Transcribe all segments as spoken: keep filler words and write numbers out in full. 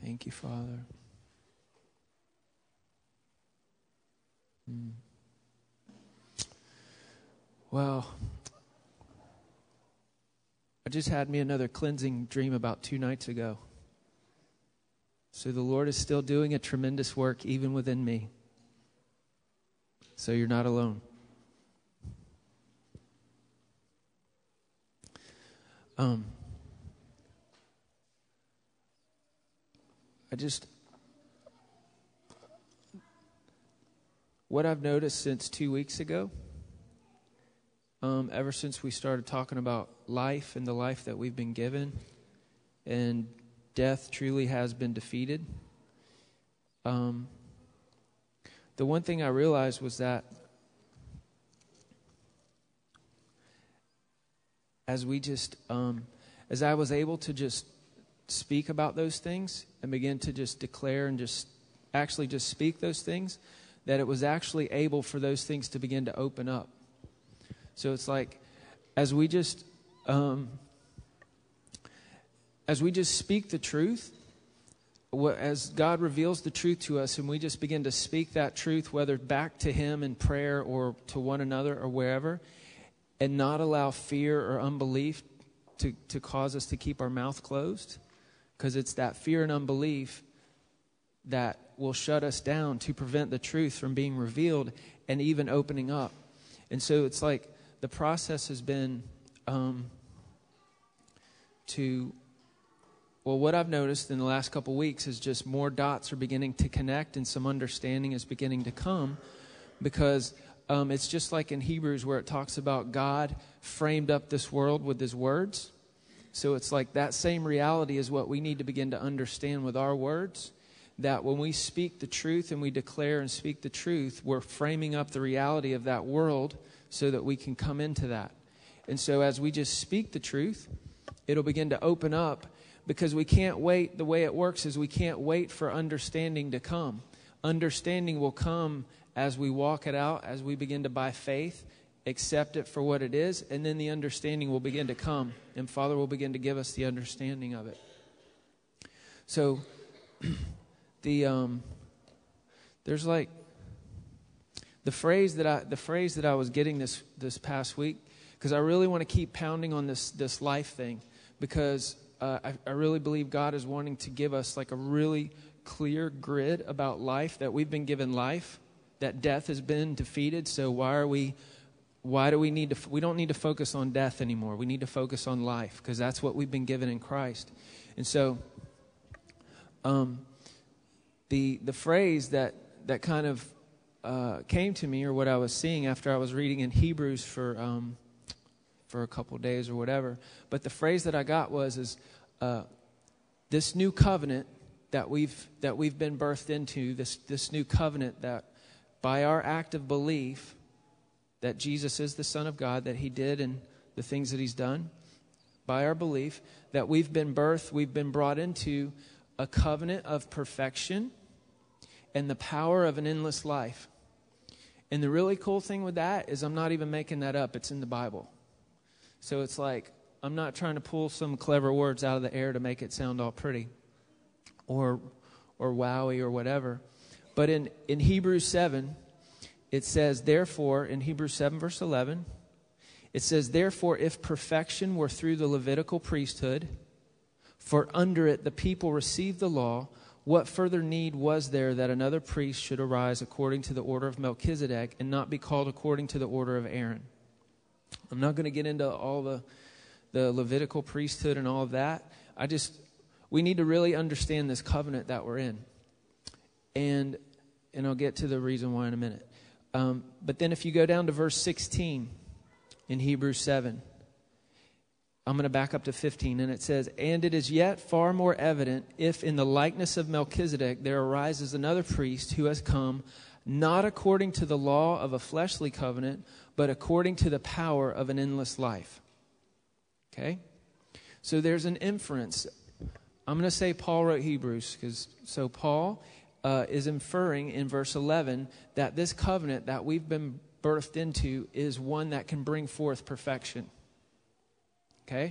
Thank you, Father. Mm. Well, I just had me another cleansing dream about two nights ago. So the Lord is still doing a tremendous work even within me. So you're not alone. Um, I just, what I've noticed since two weeks ago, um, ever since we started talking about life and the life that we've been given, and death truly has been defeated, um, the one thing I realized was that as we just, um, as I was able to just speak about those things and begin to just declare and just actually just speak those things, that it was actually able for those things to begin to open up. So it's like, as we just, um, as we just speak the truth, what, as God reveals the truth to us and we just begin to speak that truth, whether back to Him in prayer or to one another or wherever, and not allow fear or unbelief to, to cause us to keep our mouth closed, because it's that fear and unbelief that will shut us down to prevent the truth from being revealed and even opening up. And so it's like the process has been um, to, well, what I've noticed in the last couple weeks is just more dots are beginning to connect and some understanding is beginning to come, because um, it's just like in Hebrews where it talks about God framed up this world with His words. So it's like that same reality is what we need to begin to understand with our words, that when we speak the truth and we declare and speak the truth, we're framing up the reality of that world so that we can come into that. And so as we just speak the truth, it'll begin to open up, because we can't wait. The way it works is we can't wait for understanding to come. Understanding will come as we walk it out, as we begin to, by faith, accept it for what it is, and then the understanding will begin to come, and Father will begin to give us the understanding of it. So the um, there's like the phrase that I the phrase that I was getting this this past week, because I really want to keep pounding on this this life thing, because uh, I, I really believe God is wanting to give us like a really clear grid about life, that we've been given life, that death has been defeated. So why are we? Why do we need to? We don't need to focus on death anymore. We need to focus on life, because that's what we've been given in Christ. And so, um, the the phrase that that kind of uh, came to me, or what I was seeing after I was reading in Hebrews for um, for a couple of days or whatever, but the phrase that I got was is uh, this new covenant that we've that we've been birthed into. This this new covenant that by our act of belief that Jesus is the Son of God, that He did and the things that He's done, by our belief that we've been birthed, we've been brought into a covenant of perfection and the power of an endless life. And the really cool thing with that is I'm not even making that up. It's in the Bible. So it's like I'm not trying to pull some clever words out of the air to make it sound all pretty or or wowy or whatever. But in, in Hebrews seven, it says, therefore, in Hebrews seven, verse eleven, it says, therefore, if perfection were through the Levitical priesthood, for under it the people received the law, what further need was there that another priest should arise according to the order of Melchizedek and not be called according to the order of Aaron? I'm not going to get into all the, the Levitical priesthood and all of that. I just, we need to really understand this covenant that we're in. And, and I'll get to the reason why in a minute. Um, but then if you go down to verse sixteen in Hebrews seven, I'm going to back up to fifteen, and it says, and it is yet far more evident if in the likeness of Melchizedek there arises another priest who has come not according to the law of a fleshly covenant, but according to the power of an endless life. Okay? So there's an inference. I'm going to say Paul wrote Hebrews, because so Paul Uh, is inferring in verse eleven that this covenant that we've been birthed into is one that can bring forth perfection. Okay?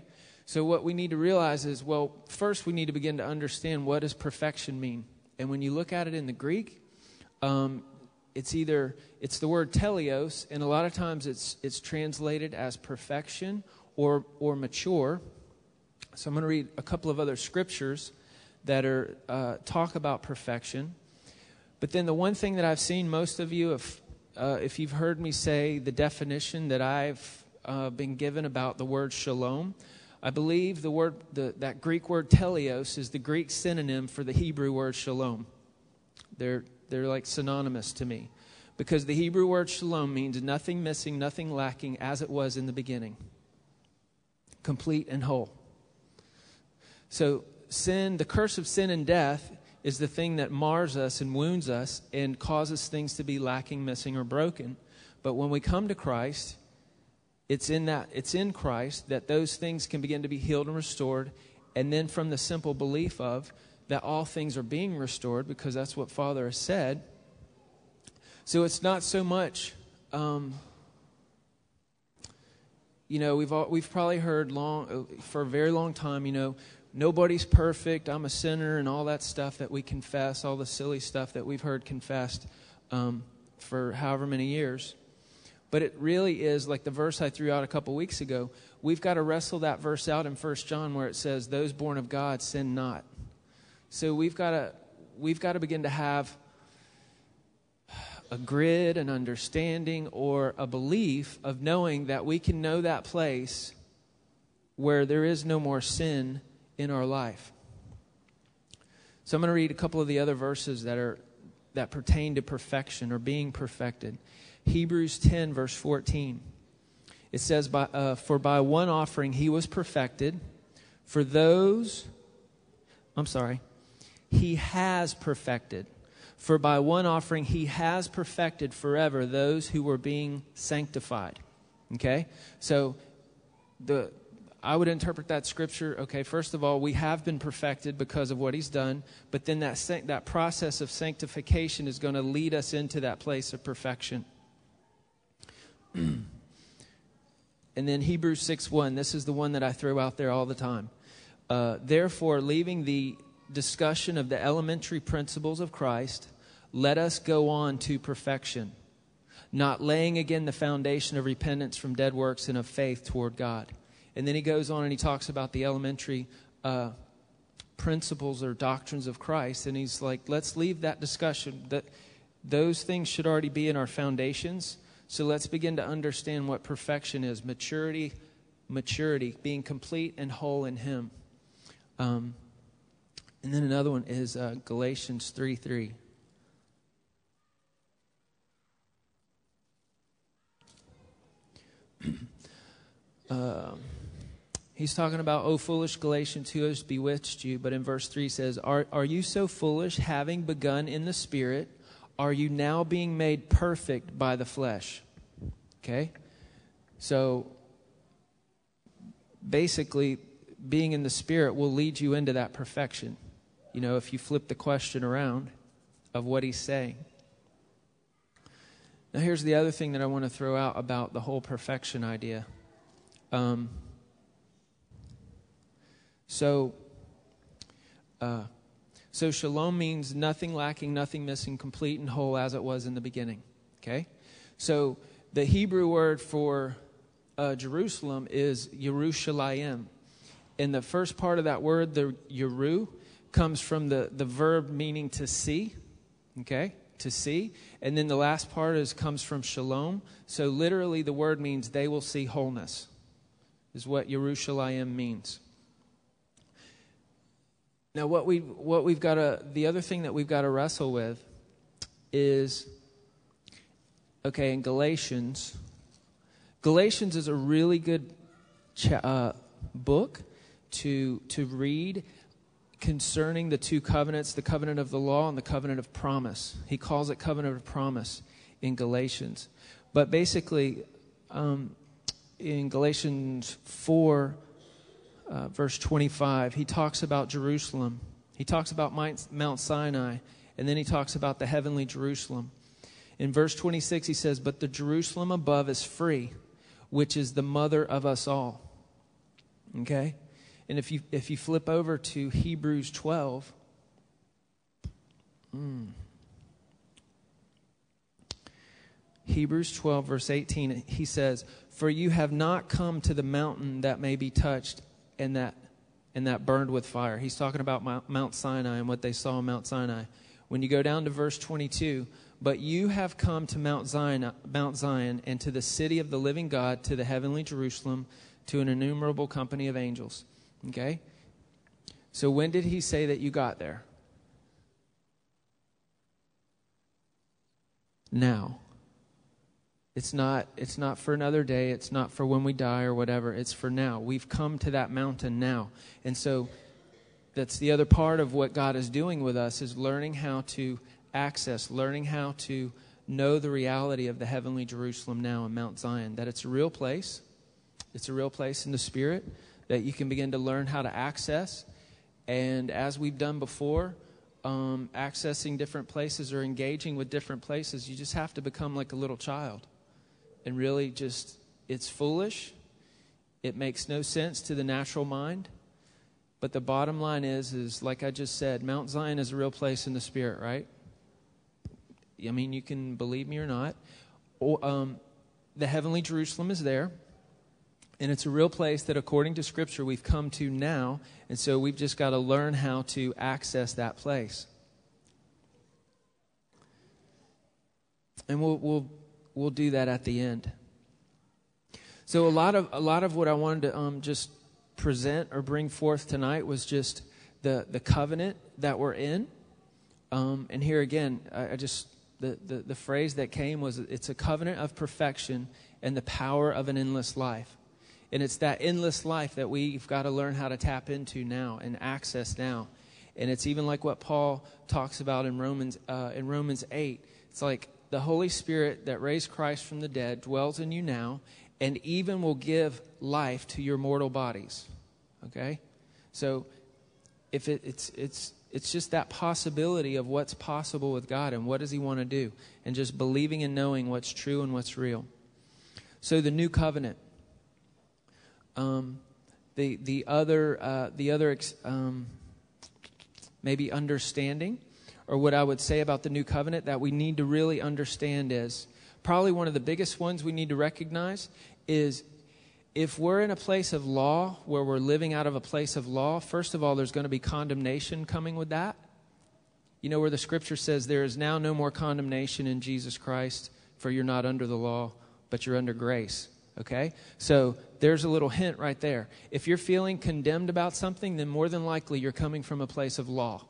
So what we need to realize is, well, first we need to begin to understand, what does perfection mean? And when you look at it in the Greek, um, it's either, it's the word teleos, and a lot of times it's it's translated as perfection or or mature. So I'm going to read a couple of other scriptures that are uh, talk about perfection. But then the one thing that I've seen most of you, if uh, if you've heard me say the definition that I've uh, been given about the word shalom, I believe the word the, that Greek word teleos is the Greek synonym for the Hebrew word shalom. They're they're like synonymous to me, because the Hebrew word shalom means nothing missing, nothing lacking, as it was in the beginning, complete and whole. So sin, the curse of sin and death, is the thing that mars us and wounds us and causes things to be lacking, missing, or broken. But when we come to Christ, it's in that it's in Christ that those things can begin to be healed and restored. And then from the simple belief of that all things are being restored, because that's what Father has said. So it's not so much, um, you know, we've all, we've probably heard long for a very long time, you know, nobody's perfect, I'm a sinner, and all that stuff that we confess, all the silly stuff that we've heard confessed um, for however many years. But it really is like the verse I threw out a couple weeks ago. We've got to wrestle that verse out in First John where it says, those born of God sin not. So we've got to we've got to begin to have a grid, an understanding, or a belief of knowing that we can know that place where there is no more sin in our life. So I'm going to read a couple of the other verses that are that pertain to perfection or being perfected. Hebrews ten, verse fourteen. It says, by, uh, for by one offering he was perfected. For those, I'm sorry, he has perfected. For by one offering he has perfected forever those who were being sanctified. Okay? So the I would interpret that scripture, okay, first of all, we have been perfected because of what he's done, but then that that process of sanctification is going to lead us into that place of perfection. And then Hebrews six one, this is the one that I throw out there all the time. Uh, Therefore, leaving the discussion of the elementary principles of Christ, let us go on to perfection, not laying again the foundation of repentance from dead works and of faith toward God. And then he goes on and he talks about the elementary uh, principles or doctrines of Christ. And he's like, let's leave that discussion. That those things should already be in our foundations. So let's begin to understand what perfection is. Maturity, maturity, being complete and whole in him. Um, and then another one is uh, Galatians three three. uh, he's talking about, O foolish Galatians, who has bewitched you? But in verse three says, are, are you so foolish, having begun in the Spirit, are you now being made perfect by the flesh? Okay? So, basically, being in the Spirit will lead you into that perfection. You know, if you flip the question around of what he's saying. Now, here's the other thing that I want to throw out about the whole perfection idea. Um, so, uh, so shalom means nothing lacking, nothing missing, complete and whole as it was in the beginning. Okay? So, the Hebrew word for uh, Jerusalem is Yerushalayim. And the first part of that word, the Yeru, comes from the, the verb meaning to see. Okay? To see. And then the last part is comes from shalom. So literally the word means they will see wholeness, is what Yerushalayim means. Now what we what we've got to the other thing that we've got to wrestle with is, okay, in Galatians, Galatians is a really good cha- uh, book to to read concerning the two covenants, the covenant of the law and the covenant of promise. He calls it covenant of promise in Galatians. But basically, um, in Galatians four, uh, verse twenty-five, he talks about Jerusalem. He talks about Mount Sinai, and then he talks about the heavenly Jerusalem. In verse twenty-six, he says, but the Jerusalem above is free, which is the mother of us all. Okay? And if you if you flip over to Hebrews twelve, mm, Hebrews twelve, verse eighteen, he says, "For you have not come to the mountain that may be touched and that and that burned with fire." He's talking about Mount Sinai and what they saw on Mount Sinai. When you go down to verse twenty-two, "But you have come to Mount Zion, Mount Zion, and to the city of the living God, to the heavenly Jerusalem, to an innumerable company of angels." Okay? So when did he say that you got there? Now. It's not, it's not for another day. It's not for when we die or whatever. It's for now. We've come to that mountain now. And so that's the other part of what God is doing with us, is learning how to access, learning how to know the reality of the heavenly Jerusalem now in Mount Zion, that it's a real place. It's a real place in the Spirit that you can begin to learn how to access. And as we've done before, um, accessing different places or engaging with different places, you just have to become like a little child. And really just, it's foolish. It makes no sense to the natural mind. But the bottom line is, is like I just said, Mount Zion is a real place in the Spirit, right? I mean, you can believe me or not. Or, um, the heavenly Jerusalem is there. And it's a real place that, according to Scripture, we've come to now. And so we've just got to learn how to access that place. And we'll we'll we'll do that at the end. So a lot of a lot of what I wanted to um, just present or bring forth tonight was just the the covenant that we're in. Um, and here again, I, I just the, the the phrase that came was, it's a covenant of perfection and the power of an endless life. And it's that endless life that we've got to learn how to tap into now and access now. And it's even like what Paul talks about in Romans uh, in Romans eight. It's like the Holy Spirit that raised Christ from the dead dwells in you now, and even will give life to your mortal bodies. Okay? So if it, it's it's it's just that possibility of what's possible with God and what does He want to do, and just believing and knowing what's true and what's real. So the new covenant. Um, the the other uh, the other um, maybe understanding, or what I would say about the new covenant that we need to really understand is, probably one of the biggest ones we need to recognize is, if we're in a place of law, where we're living out of a place of law, first of all, there's going to be condemnation coming with that. You know, where the Scripture says there is now no more condemnation in Jesus Christ, for you're not under the law, but you're under grace. Okay? So there's a little hint right there. If you're feeling condemned about something, then more than likely you're coming from a place of law.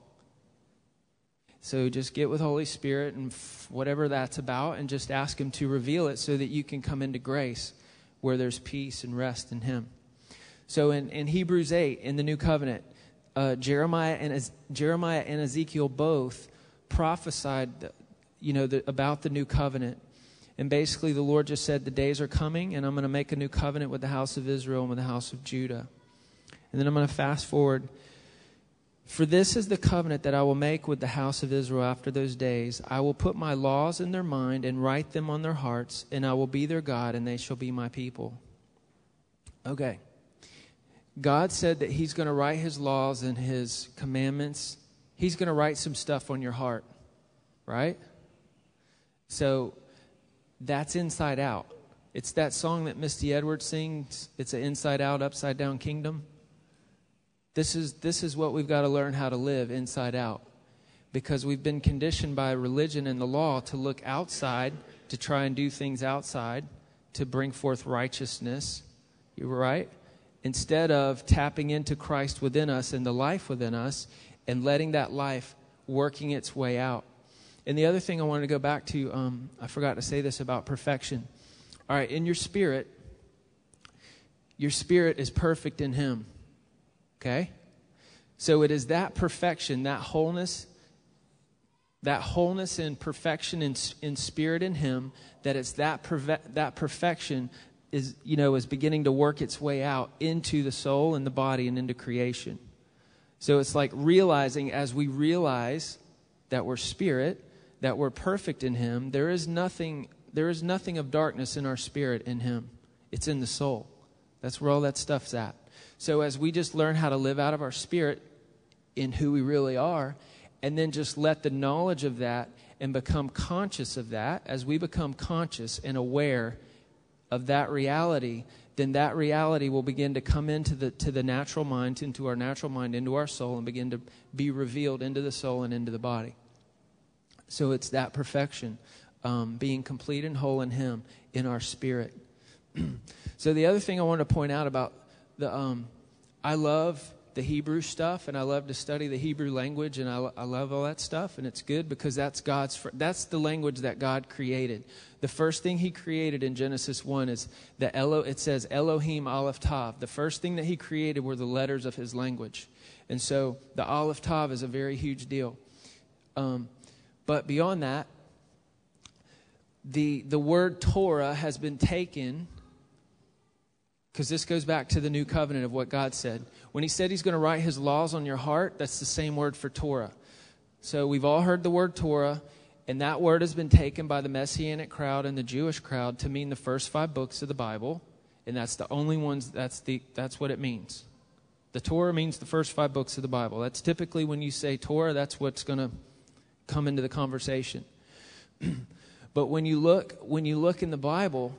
So just get with Holy Spirit and f- whatever that's about, and just ask Him to reveal it so that you can come into grace where there's peace and rest in Him. So in, in Hebrews eight, in the New Covenant, uh, Jeremiah and Ez- Jeremiah and Ezekiel both prophesied, you know, the, about the New Covenant. And basically the Lord just said, the days are coming, and I'm going to make a new covenant with the house of Israel and with the house of Judah. And then I'm going to fast forward. For this is the covenant that I will make with the house of Israel after those days. I will put my laws in their mind and write them on their hearts, and I will be their God, and they shall be my people. Okay. God said that He's going to write His laws and His commandments. He's going to write some stuff on your heart, right? So that's inside out. It's that song that Misty Edwards sings. It's an inside out, upside down kingdom. This is this is what we've got to learn how to live inside out, because we've been conditioned by religion and the law to look outside, to try and do things outside, to bring forth righteousness. You're right? Instead of tapping into Christ within us and the life within us, and letting that life working its way out. And the other thing I wanted to go back to, um, I forgot to say this about perfection. All right, in your spirit, your spirit is perfect in Him. Okay? So it is that perfection, that wholeness, that wholeness and perfection in, in spirit in Him, that it's that perve- that perfection is, you know, is beginning to work its way out into the soul and the body and into creation. So it's like realizing, as we realize that we're spirit, that we're perfect in Him, there is nothing there is nothing of darkness in our spirit in Him. It's in the soul. That's where all that stuff's at. So as we just learn how to live out of our spirit in who we really are, and then just let the knowledge of that and become conscious of that, as we become conscious and aware of that reality, then that reality will begin to come into the to the natural mind, into our natural mind, into our soul, and begin to be revealed into the soul and into the body. So it's that perfection, um, being complete and whole in Him, in our spirit. So the other thing I want to point out about the, um, I love the Hebrew stuff, and I love to study the Hebrew language, and I, I love all that stuff, and it's good because that's God's, that's the language that God created. The first thing He created in Genesis one is the Elo, it says Elohim Aleph Tav. The first thing that He created were the letters of His language. And so the Aleph Tav is a very huge deal. Um, but beyond that, the the word Torah has been taken, because this goes back to the new covenant of what God said. When He said He's going to write His laws on your heart, that's the same word for Torah. So we've all heard the word Torah, and that word has been taken by the Messianic crowd and the Jewish crowd to mean the first five books of the Bible, and that's the only ones, that's the that's what it means. The Torah means the first five books of the Bible. That's typically when you say Torah, that's what's going to come into the conversation. But when you look when you look in the Bible,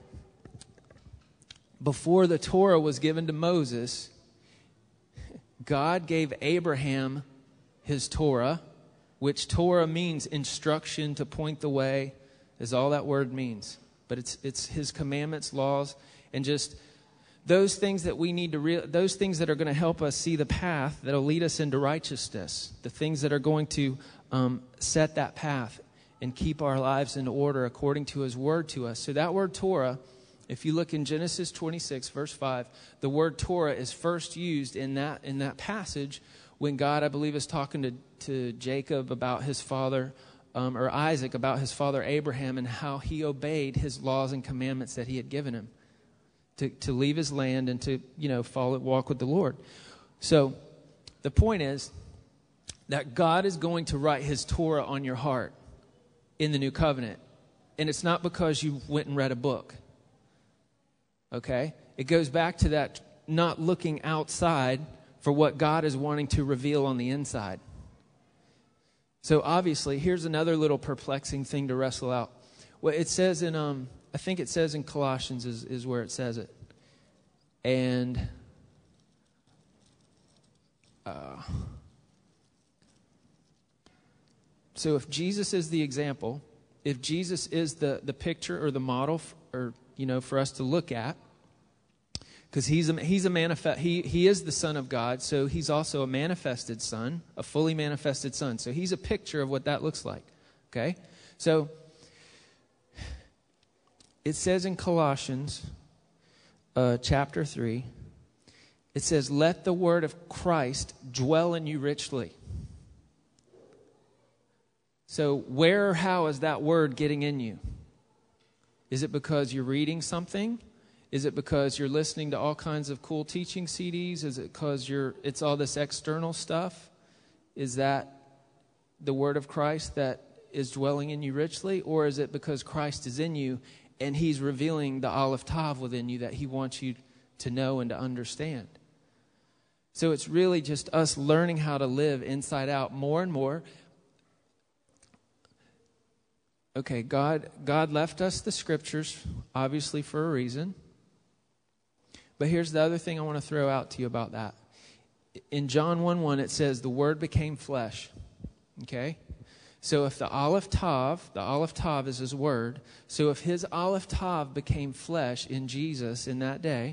before the Torah was given to Moses, God gave Abraham His Torah, which Torah means instruction, to point the way, is all that word means. But it's it's His commandments, laws, and just those things that we need to real those things that are going to help us see the path that'll lead us into righteousness, the things that are going to um, set that path and keep our lives in order according to His word to us. So that word Torah, if you look in Genesis twenty-six, verse five, the word Torah is first used in that in that passage when God, I believe, is talking to, to Jacob about his father, um, or Isaac about his father Abraham, and how he obeyed His laws and commandments that He had given him to, to leave his land and to, you know, follow, walk with the Lord. So the point is that God is going to write His Torah on your heart in the new covenant. And it's not because you went and read a book. Okay? It goes back to that not looking outside for what God is wanting to reveal on the inside. So obviously, here's another little perplexing thing to wrestle out. Well, it says in, um, I think it says in Colossians is, is where it says it. And uh, so if Jesus is the example, if Jesus is the, the picture or the model, f- or, you know, for us to look at, because he's a, he's a manifest, he, he is the Son of God, so He's also a manifested Son, a fully manifested Son. So He's a picture of what that looks like, okay? So it says in Colossians uh, chapter three, it says, let the word of Christ dwell in you richly. So where or how is that word getting in you? Is it because you're reading something? Is it because you're listening to all kinds of cool teaching C Ds? Is it because you're it's all this external stuff? Is that the word of Christ that is dwelling in you richly? Or is it because Christ is in you and He's revealing the Aleph Tav within you that He wants you to know and to understand? So it's really just us learning how to live inside out more and more. Okay, God, God left us the Scriptures, obviously for a reason. But here's the other thing I want to throw out to you about that. In John one one, it says, the Word became flesh. Okay? So if the Aleph Tav, the Aleph Tav is His Word, so if His Aleph Tav became flesh in Jesus in that day,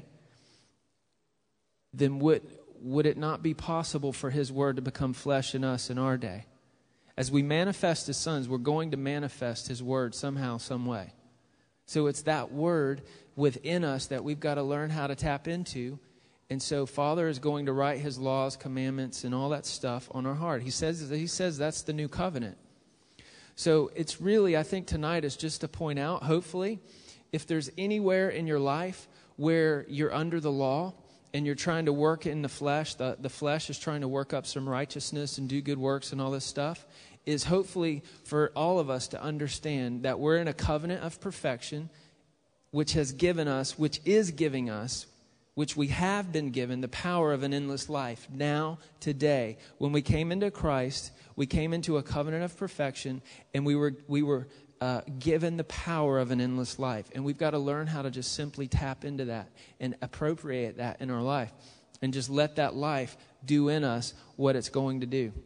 then would, would it not be possible for His Word to become flesh in us in our day? As we manifest His sons, we're going to manifest His Word somehow, some way. So it's that Word within us that we've got to learn how to tap into. And so Father is going to write His laws, commandments, and all that stuff on our heart. He says, he says that's the new covenant. So it's really, I think tonight is just to point out, hopefully, if there's anywhere in your life where you're under the law and you're trying to work in the flesh, the, the flesh is trying to work up some righteousness and do good works and all this stuff, is hopefully for all of us to understand that we're in a covenant of perfection, which has given us, which is giving us which we have been given the power of an endless life now, today. When we came into Christ, we came into a covenant of perfection, and we were we were uh, given the power of an endless life. And we've got to learn how to just simply tap into that and appropriate that in our life, and just let that life do in us what it's going to do.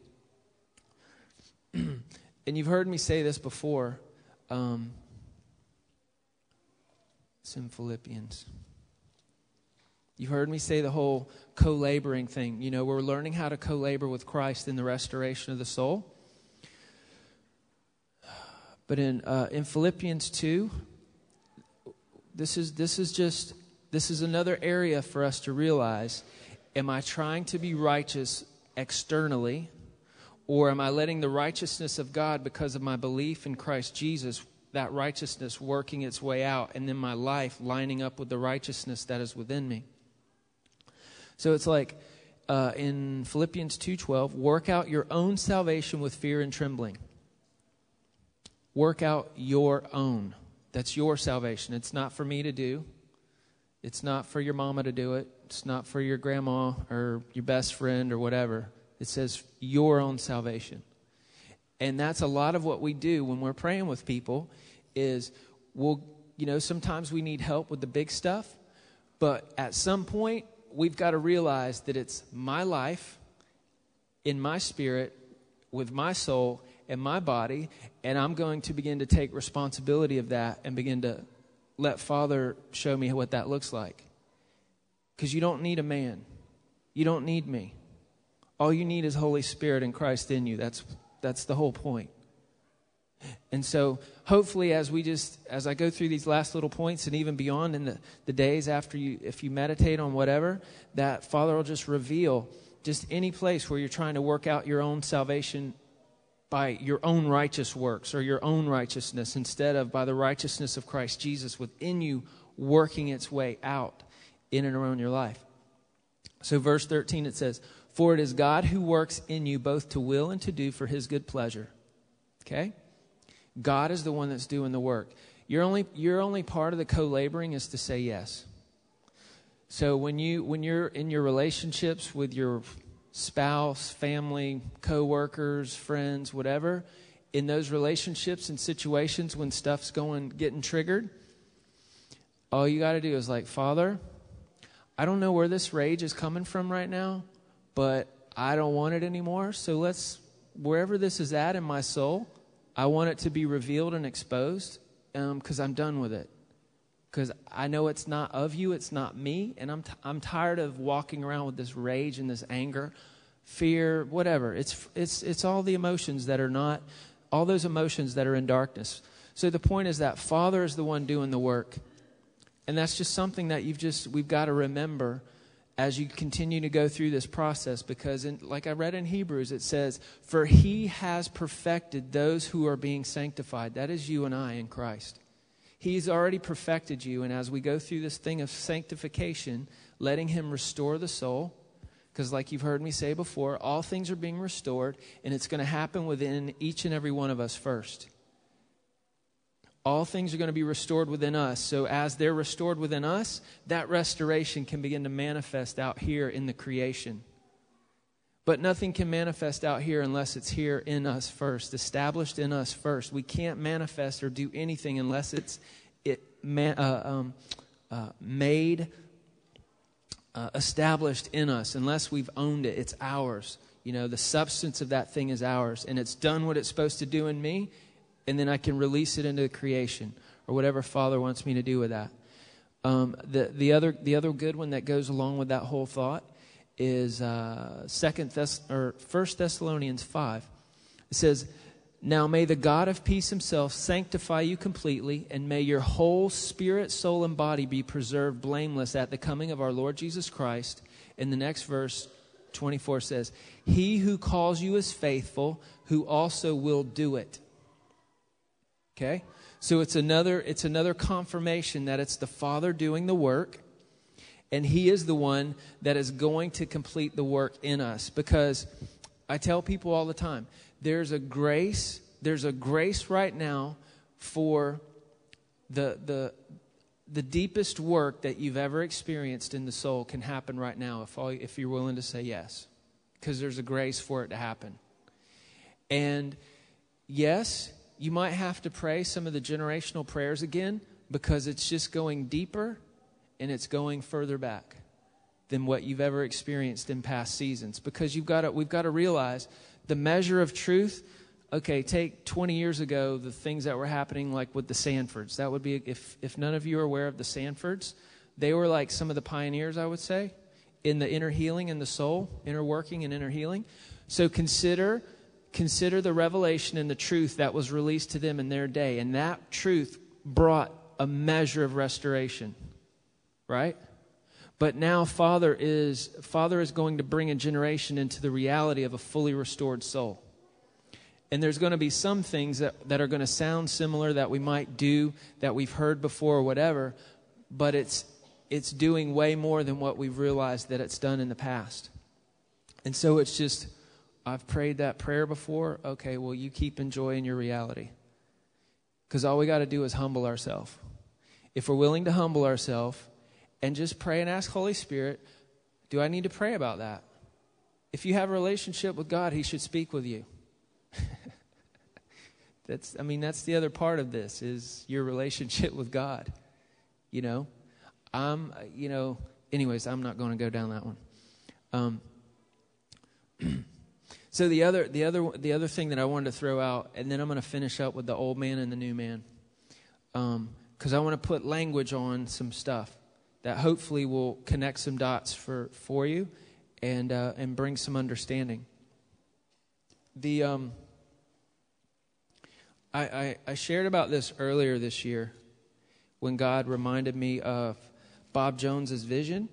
And you've heard me say this before. Um, it's in Philippians. You've heard me say the whole co-laboring thing. You know, we're learning how to co-labor with Christ in the restoration of the soul. But in uh, in Philippians two, this is this is just this is another area for us to realize: am I trying to be righteous externally, or am I letting the righteousness of God, because of my belief in Christ Jesus, that righteousness working its way out, and then my life lining up with the righteousness that is within me? So it's like uh, in Philippians two twelve, work out your own salvation with fear and trembling. Work out your own. That's your salvation. It's not for me to do. It's not for your mama to do it. It's not for your grandma or your best friend or whatever. It says your own salvation. And that's a lot of what we do when we're praying with people is we'll, you know, sometimes we need help with the big stuff, but at some point we've got to realize that it's my life in my spirit with my soul and my body, and I'm going to begin to take responsibility of that and begin to let Father show me what that looks like. Because you don't need a man. You don't need me. All you need is Holy Spirit and Christ in you. That's that's the whole point. And so hopefully as we just, as I go through these last little points and even beyond in the, the days after you, if you meditate on whatever, that Father will just reveal just any place where you're trying to work out your own salvation by your own righteous works or your own righteousness instead of by the righteousness of Christ Jesus within you working its way out in and around your life. So verse thirteen, it says, for it is God who works in you both to will and to do for his good pleasure. Okay? God is the one that's doing the work. Your only your only part of the co-laboring is to say yes. So when you when you're in your relationships with your spouse, family, co-workers, friends, whatever, in those relationships and situations when stuff's going getting triggered, all you got to do is like, Father, I don't know where this rage is coming from right now, but I don't want it anymore. So let's, wherever this is at in my soul, I want it to be revealed and exposed because um, I'm done with it. Because I know it's not of you, it's not me, and I'm t- I'm tired of walking around with this rage and this anger, fear, whatever. It's it's it's all the emotions that are not, all those emotions that are in darkness. So the point is that Father is the one doing the work, and that's just something that you've just we've got to remember as you continue to go through this process. Because, in, like I read in Hebrews, it says, "For He has perfected those who are being sanctified." That is you and I in Christ. He's already perfected you, and as we go through this thing of sanctification, letting Him restore the soul, because like you've heard me say before, all things are being restored, and it's going to happen within each and every one of us first. All things are going to be restored within us, so as they're restored within us, that restoration can begin to manifest out here in the creation. But nothing can manifest out here unless it's here in us first, established in us first. We can't manifest or do anything unless it's it man, uh, um, uh, made, uh, established in us, unless we've owned it. It's ours. You know, the substance of that thing is ours, and it's done what it's supposed to do in me, and then I can release it into the creation or whatever Father wants me to do with that. Um, the the other the other good one that goes along with that whole thought is uh, Second Thess- or First Thessalonians five. It says, "Now may the God of peace Himself sanctify you completely, and may your whole spirit, soul, and body be preserved blameless at the coming of our Lord Jesus Christ." And the next verse, twenty-four, says, "He who calls you is faithful, who also will do it." Okay, so it's another it's another confirmation that it's the Father doing the work. And He is the one that is going to complete the work in us. Because I tell people all the time, there's a grace, there's a grace right now for the the the deepest work that you've ever experienced in the soul can happen right now if all, if you're willing to say yes, because there's a grace for it to happen. And yes, you might have to pray some of the generational prayers again, because it's just going deeper and it's going further back than what you've ever experienced in past seasons. Because you've got to, we've got to realize the measure of truth. Okay, take twenty years ago, the things that were happening like with the Sanfords. That would be, if, if none of you are aware of the Sanfords, they were like some of the pioneers, I would say, in the inner healing and the soul, inner working and inner healing. So consider, consider the revelation and the truth that was released to them in their day. And that truth brought a measure of restoration, right? But now Father is, Father is going to bring a generation into the reality of a fully restored soul. And there's going to be some things that, that are going to sound similar that we might do, that we've heard before or whatever, but it's it's doing way more than what we've realized that it's done in the past. And so it's just, I've prayed that prayer before. Okay, well, you keep enjoying your reality. Because all we got to do is humble ourselves. If we're willing to humble ourselves and just pray and ask Holy Spirit, do I need to pray about that? If you have a relationship with God, He should speak with you. That's, I mean, that's the other part of this, is your relationship with God. You know, I'm, you know, anyways, I'm not going to go down that one. Um, so the other, the other, the other thing that I wanted to throw out, and then I'm going to finish up with the old man and the new man, um, because I want to put language on some stuff that hopefully will connect some dots for for you, and uh, and bring some understanding. The um. I, I, I shared about this earlier this year when God reminded me of Bob Jones's vision.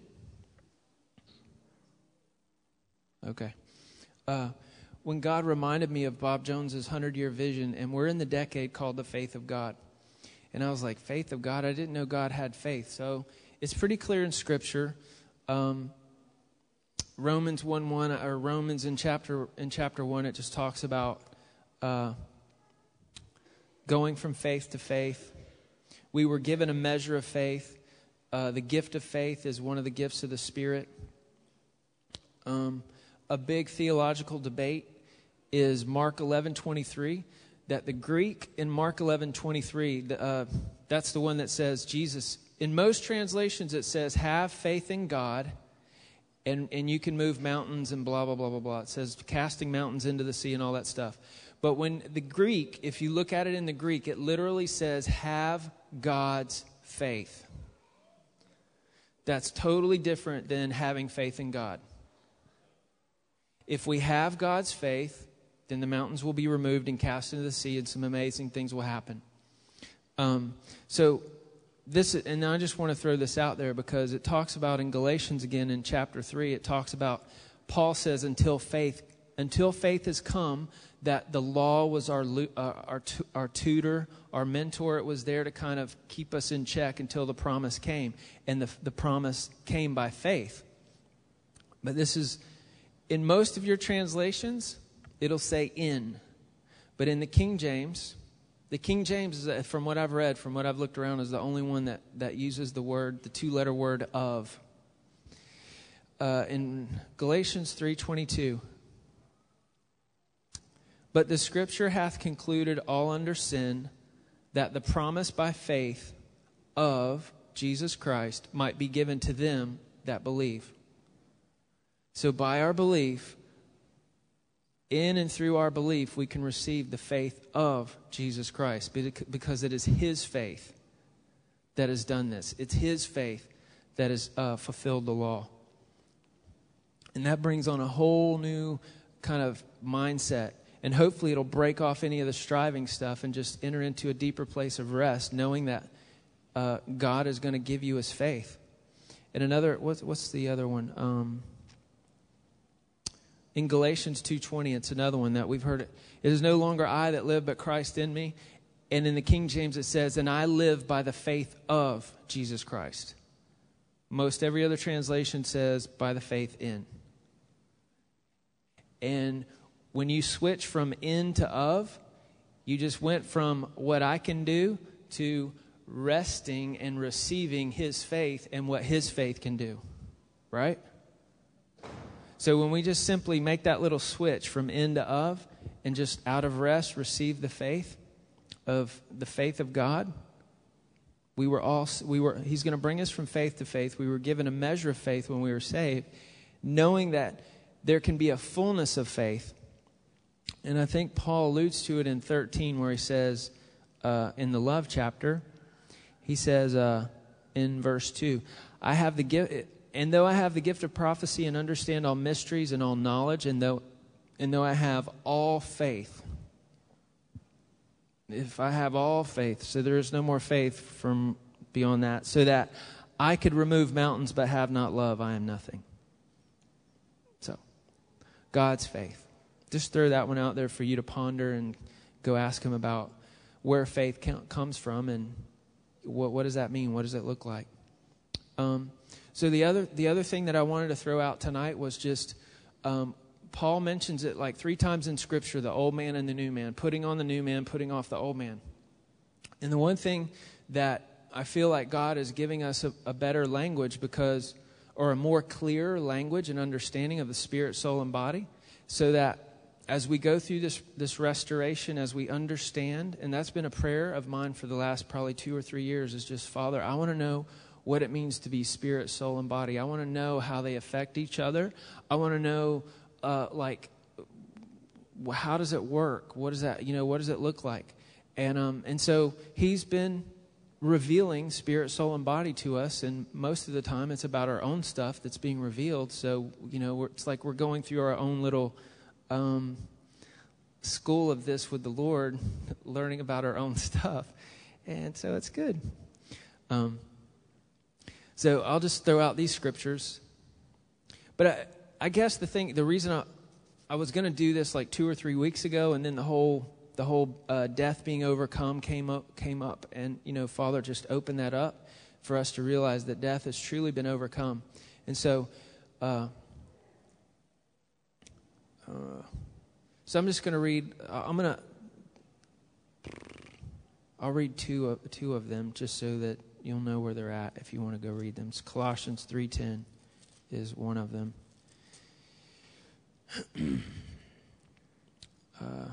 Okay. Uh, when God reminded me of Bob Jones's hundred-year vision, and we're in the decade called the faith of God. And I was like, faith of God? I didn't know God had faith. So it's pretty clear in Scripture. Um, Romans one one, or Romans in chapter in chapter one, it just talks about Uh, going from faith to faith. We were given a measure of faith. Uh, the gift of faith is one of the gifts of the Spirit. Um, a big theological debate is Mark eleven twenty-three. That the Greek in Mark eleven twenty-three, uh, that's the one that says Jesus. In most translations, it says, have faith in God, and, and you can move mountains and blah, blah, blah, blah, blah. It says casting mountains into the sea and all that stuff. But when the Greek, if you look at it in the Greek, it literally says, have God's faith. That's totally different than having faith in God. If we have God's faith, then the mountains will be removed and cast into the sea, and some amazing things will happen. Um, so this, and I just want to throw this out there because it talks about in Galatians again in chapter three, it talks about, Paul says, until faith, until faith has come, that the law was our uh, our our tutor, our mentor. It was there to kind of keep us in check until the promise came. And the the promise came by faith. But this is, in most of your translations, it'll say in. But in the King James, the King James, is, from what I've read, from what I've looked around, is the only one that, that uses the word, the two-letter word of. Uh, in Galatians three twenty-two, but the Scripture hath concluded all under sin, that the promise by faith of Jesus Christ might be given to them that believe. So by our belief, in and through our belief, we can receive the faith of Jesus Christ, because it is His faith that has done this. It's His faith that has uh, fulfilled the law. And that brings on a whole new kind of mindset. And hopefully it'll break off any of the striving stuff and just enter into a deeper place of rest, knowing that uh, God is going to give you His faith. And another, what's, what's the other one? Um, in Galatians two twenty, it's another one that we've heard. It, it is no longer I that live, but Christ in me. And in the King James it says, and I live by the faith of Jesus Christ. Most every other translation says by the faith in. And when you switch from in to of, you just went from what I can do to resting and receiving his faith and what his faith can do, right? So when we just simply make that little switch from in to of and just out of rest receive the faith of the faith of God, we were all, we were, he's going to bring us from faith to faith. We were given a measure of faith when we were saved, knowing that there can be a fullness of faith. And I think Paul alludes to it in thirteen where he says, uh, in the love chapter, he says uh, in verse two, I have the gift, and though I have the gift of prophecy and understand all mysteries and all knowledge, and though, and though I have all faith, if I have all faith, so there is no more faith from beyond that, so that I could remove mountains but have not love, I am nothing. So, God's faith. Just throw that one out there for you to ponder and go ask him about where faith comes from and what, what does that mean? What does it look like? Um, so the other the other thing that I wanted to throw out tonight was just um, Paul mentions it like three times in Scripture, the old man and the new man, putting on the new man, putting off the old man. And the one thing that I feel like God is giving us a, a better language because, or a more clear language and understanding of the spirit, soul, and body, so that as we go through this this restoration, as we understand, and that's been a prayer of mine for the last probably two or three years, is just, Father, I want to know what it means to be spirit, soul, and body. I want to know how they affect each other. I want to know, uh, like, how does it work? What does that, you know, what does it look like? And um, and so he's been revealing spirit, soul, and body to us, and most of the time it's about our own stuff that's being revealed. So, you know, we're, it's like we're going through our own little Um, school of this with the Lord, learning about our own stuff, and so it's good. Um, so I'll just throw out these scriptures, but I, I guess the thing, the reason I, I was going to do this like two or three weeks ago, and then the whole the whole uh, death being overcome came up came up, and you know, Father just opened that up for us to realize that death has truly been overcome, and so. Uh, Uh, so I'm just going to read, uh, I'm going to, I'll read two of, two of them just so that you'll know where they're at if you want to go read them. It's Colossians three ten is one of them. uh,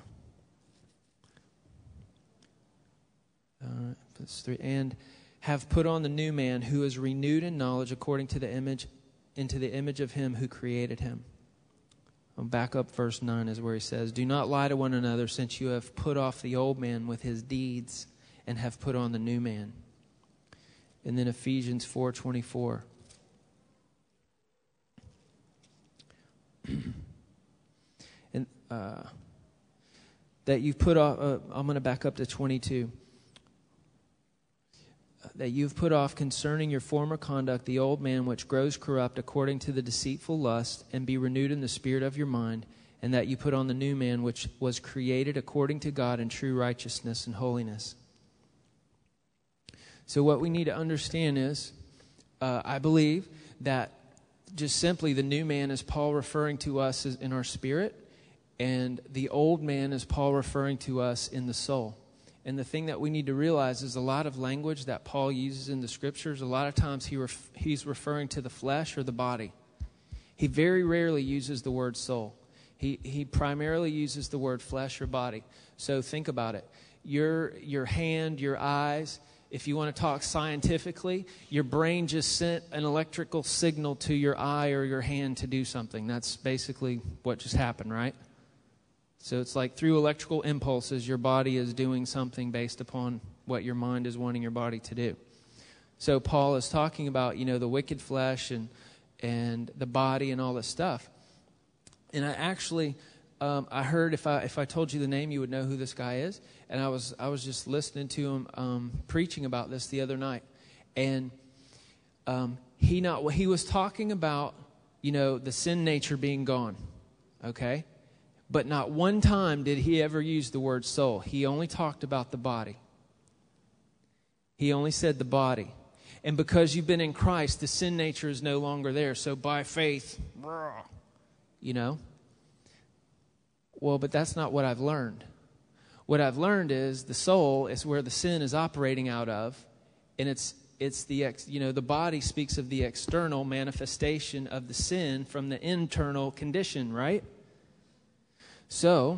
uh, that's three. And have put on the new man who is renewed in knowledge according to the image, into the image of him who created him. I'll back up verse nine is where he says, do not lie to one another, since you have put off the old man with his deeds and have put on the new man. And then Ephesians four twenty-four. and uh, that you've put off, uh, I'm going to back up to twenty-two. That you've put off concerning your former conduct the old man which grows corrupt according to the deceitful lust, and be renewed in the spirit of your mind, and that you put on the new man which was created according to God in true righteousness and holiness. So what we need to understand is, uh, I believe that just simply the new man is Paul referring to us as in our spirit, and the old man is Paul referring to us in the soul. And the thing that we need to realize is a lot of language that Paul uses in the scriptures, a lot of times he ref- he's referring to the flesh or the body. He very rarely uses the word soul. He he primarily uses the word flesh or body. So think about it. Your your hand, your eyes, if you want to talk scientifically, your brain just sent an electrical signal to your eye or your hand to do something. That's basically what just happened, right? So it's like through electrical impulses, your body is doing something based upon what your mind is wanting your body to do. So Paul is talking about, you know, the wicked flesh and and the body and all this stuff. And I actually, um, I heard if I if I told you the name, you would know who this guy is. And I was I was just listening to him um, preaching about this the other night, and um, he not he was talking about, you know, the sin nature being gone, okay. But not one time did he ever use the word soul. He only talked about the body. He only said the body. And because you've been in Christ, the sin nature is no longer there. So by faith, you know. Well, but that's not what I've learned. What I've learned is the soul is where the sin is operating out of. And it's it's the ex, you know the body speaks of the external manifestation of the sin from the internal condition, right? So,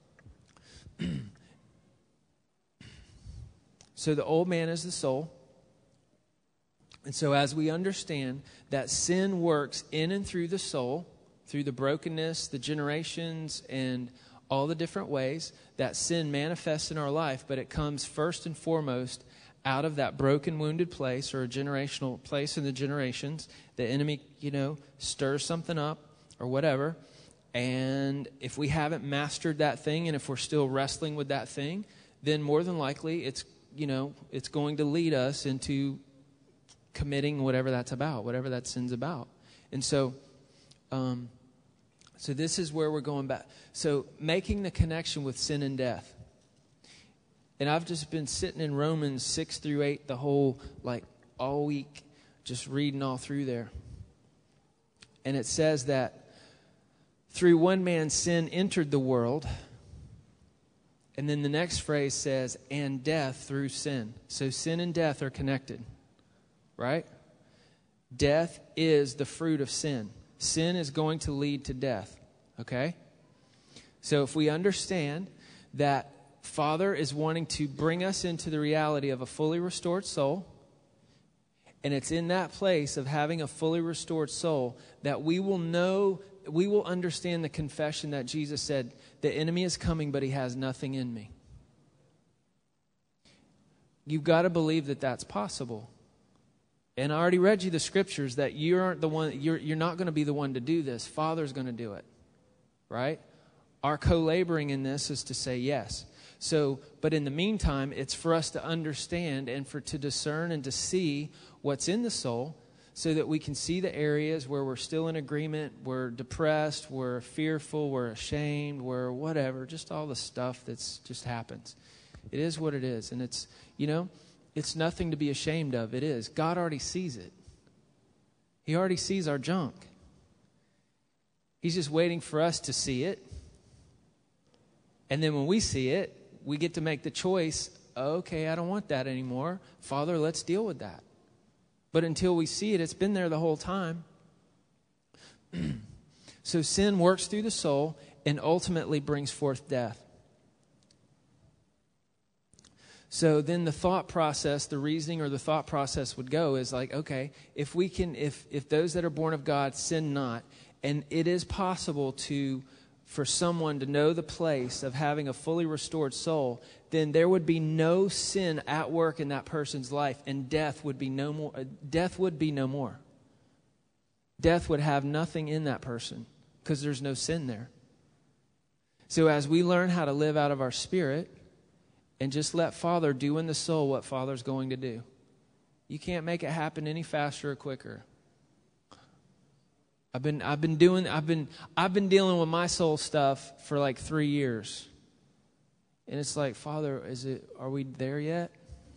so the old man is the soul. And so as we understand that sin works in and through the soul, through the brokenness, the generations, and all the different ways that sin manifests in our life, but it comes first and foremost out of that broken, wounded place or a generational place in the generations. The enemy, you know, stirs something up or whatever. And if we haven't mastered that thing and if we're still wrestling with that thing, then more than likely it's, you know, it's going to lead us into committing whatever that's about, whatever that sin's about. And so, um, so this is where we're going back. So making the connection with sin and death. And I've just been sitting in Romans six through eight the whole, like, all week, just reading all through there. And it says that through one man sin entered the world. And then the next phrase says, and death through sin. So sin and death are connected, right? Death is the fruit of sin. Sin is going to lead to death, okay? So if we understand that Father is wanting to bring us into the reality of a fully restored soul, and it's in that place of having a fully restored soul that we will know, we will understand the confession that Jesus said, the enemy is coming, but he has nothing in me. You've got to believe that that's possible. And I already read you the scriptures that you aren't the one, you're, you're not going to be the one to do this. Father's going to do it, right? Our co-laboring in this is to say yes. So, but in the meantime, it's for us to understand and for to discern and to see what's in the soul so that we can see the areas where we're still in agreement, we're depressed, we're fearful, we're ashamed, we're whatever, just all the stuff that's just happens. It is what it is. And it's, you know, it's nothing to be ashamed of. It is. God already sees it. He already sees our junk. He's just waiting for us to see it. And then when we see it, we get to make the choice, okay, I don't want that anymore. Father, let's deal with that. But until we see it, it's been there the whole time. So sin works through the soul and ultimately brings forth death. So then the thought process, the reasoning or the thought process would go is like, okay, if we can, if if those that are born of God sin not, and it is possible to, for someone to know the place of having a fully restored soul, then there would be no sin at work in that person's life, and death would be no more. Death would be no more. Death would have nothing in that person because there's no sin there. So as we learn how to live out of our spirit and just let Father do in the soul what Father's going to do, you can't make it happen any faster or quicker. I've been I've been doing I've been I've been dealing with my soul stuff for like three years. And it's like, Father, is it are we there yet?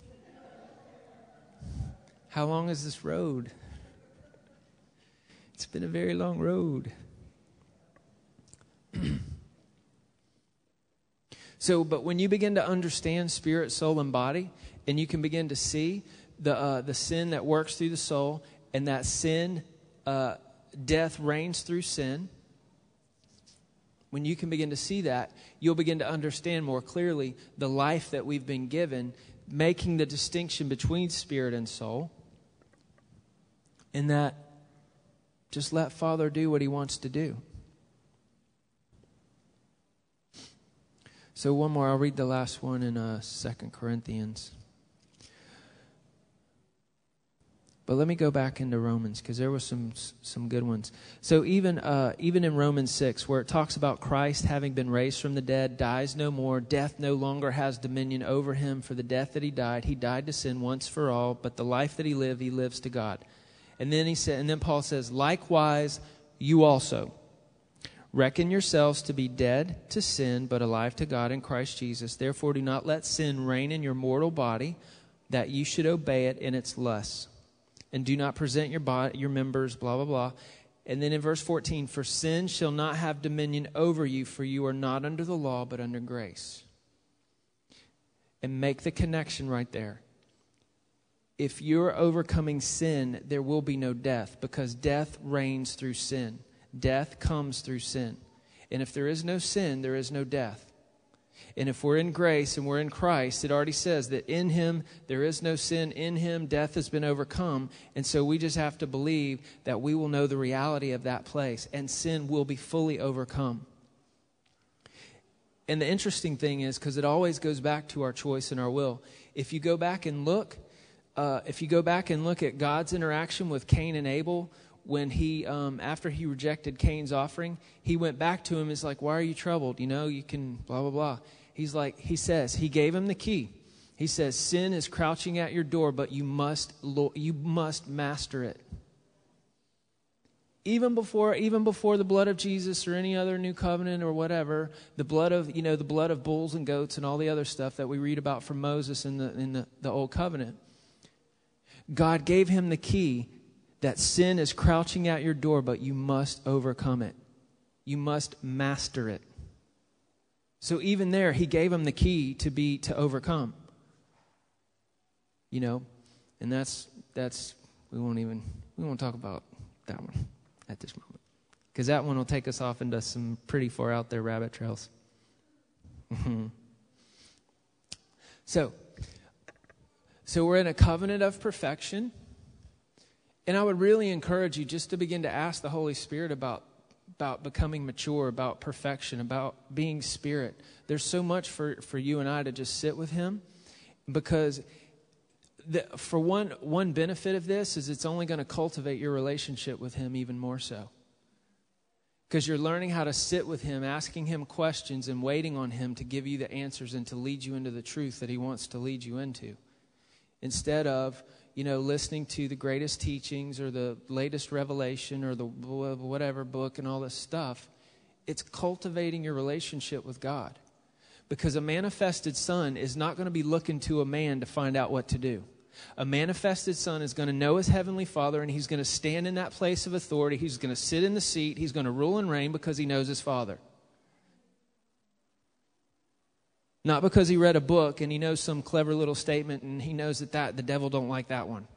How long is this road? It's been a very long road. So, but when you begin to understand spirit, soul, and body, and you can begin to see the uh, the sin that works through the soul, and that sin, uh, death reigns through sin. When you can begin to see that, you'll begin to understand more clearly the life that we've been given, making the distinction between spirit and soul. And that just let Father do what he wants to do. So one more, I'll read the last one in uh, Second Corinthians. But let me go back into Romans because there were some some good ones. So even uh, even in Romans six, where it talks about Christ having been raised from the dead, dies no more, death no longer has dominion over him. For the death that he died, he died to sin once for all. But the life that he lived, he lives to God. And then he said, and then Paul says, likewise, you also reckon yourselves to be dead to sin, but alive to God in Christ Jesus. Therefore, do not let sin reign in your mortal body, that you should obey it in its lusts. And do not present your body, your members, blah, blah, blah. And then in verse fourteen, for sin shall not have dominion over you, for you are not under the law, but under grace. And make the connection right there. if you're overcoming sin, there will be no death, because death reigns through sin. Death comes through sin. And if there is no sin, there is no death. And if we're in grace and we're in Christ, it already says that in Him there is no sin. In Him death has been overcome. And so we just have to believe that we will know the reality of that place, and sin will be fully overcome. And the interesting thing is, because it always goes back to our choice and our will. If you go back and look, uh, if you go back and look at God's interaction with Cain and Abel, when he, um, after he rejected Cain's offering, he went back to him. He's like, "Why are you troubled? You know, you can blah blah blah." He's like, he says, he gave him the key. He says, "Sin is crouching at your door, but you must, you must master it." Even before, even before the blood of Jesus or any other new covenant or whatever, the blood of, you know, the blood of bulls and goats and all the other stuff that we read about from Moses in the in the, the old covenant, God gave him the key that sin is crouching at your door, but you must overcome it. You must master it. So even there, He gave him the key to be to overcome. You know, and that's that's we won't even we won't talk about that one at this moment, because that one will take us off into some pretty far out there rabbit trails. so, so we're in a covenant of perfection, and I would really encourage you just to begin to ask the Holy Spirit about about becoming mature, about perfection, about being spirit. There's so much for, for you and I to just sit with Him, because the, for one one benefit of this is it's only going to cultivate your relationship with Him even more so. Because you're learning how to sit with Him, asking Him questions and waiting on Him to give you the answers and to lead you into the truth that He wants to lead you into. Instead of, you know, listening to the greatest teachings or the latest revelation or the whatever book and all this stuff, it's cultivating your relationship with God. Because a manifested son is not going to be looking to a man to find out what to do. A manifested son is going to know his heavenly Father, and he's going to stand in that place of authority. He's going to sit in the seat. He's going to rule and reign because he knows his Father. Not because he read a book and he knows some clever little statement and he knows that, that the devil don't like that one.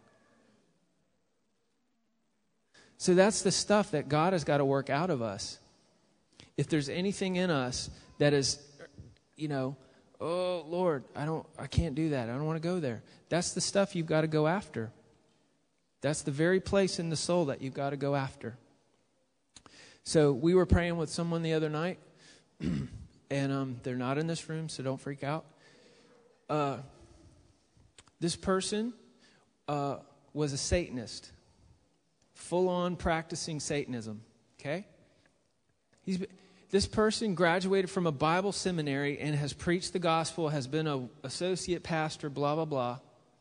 So that's the stuff that God has got to work out of us. If there's anything in us that is, you know, "Oh, Lord, I don't, I can't do that. I don't want to go there." That's the stuff you've got to go after. That's the very place in the soul that you've got to go after. So we were praying with someone the other night, and um, they're not in this room, so don't freak out. Uh, this person uh, was a Satanist, full-on practicing Satanism, okay? He's This person graduated from a Bible seminary and has preached the gospel, has been an associate pastor, blah, blah, blah.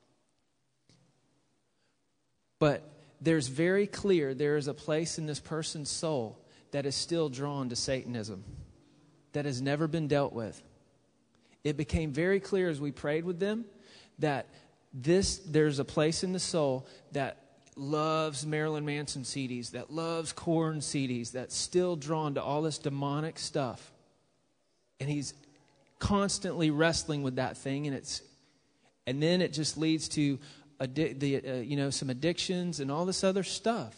But there's very clear, there is a place in this person's soul that is still drawn to Satanism, that has never been dealt with. It became very clear as we prayed with them that this there's a place in the soul that loves Marilyn Manson C Ds, that loves Korn C Ds, that's still drawn to all this demonic stuff. And he's constantly wrestling with that thing, and it's and then it just leads to addi- the uh, you know some addictions and all this other stuff.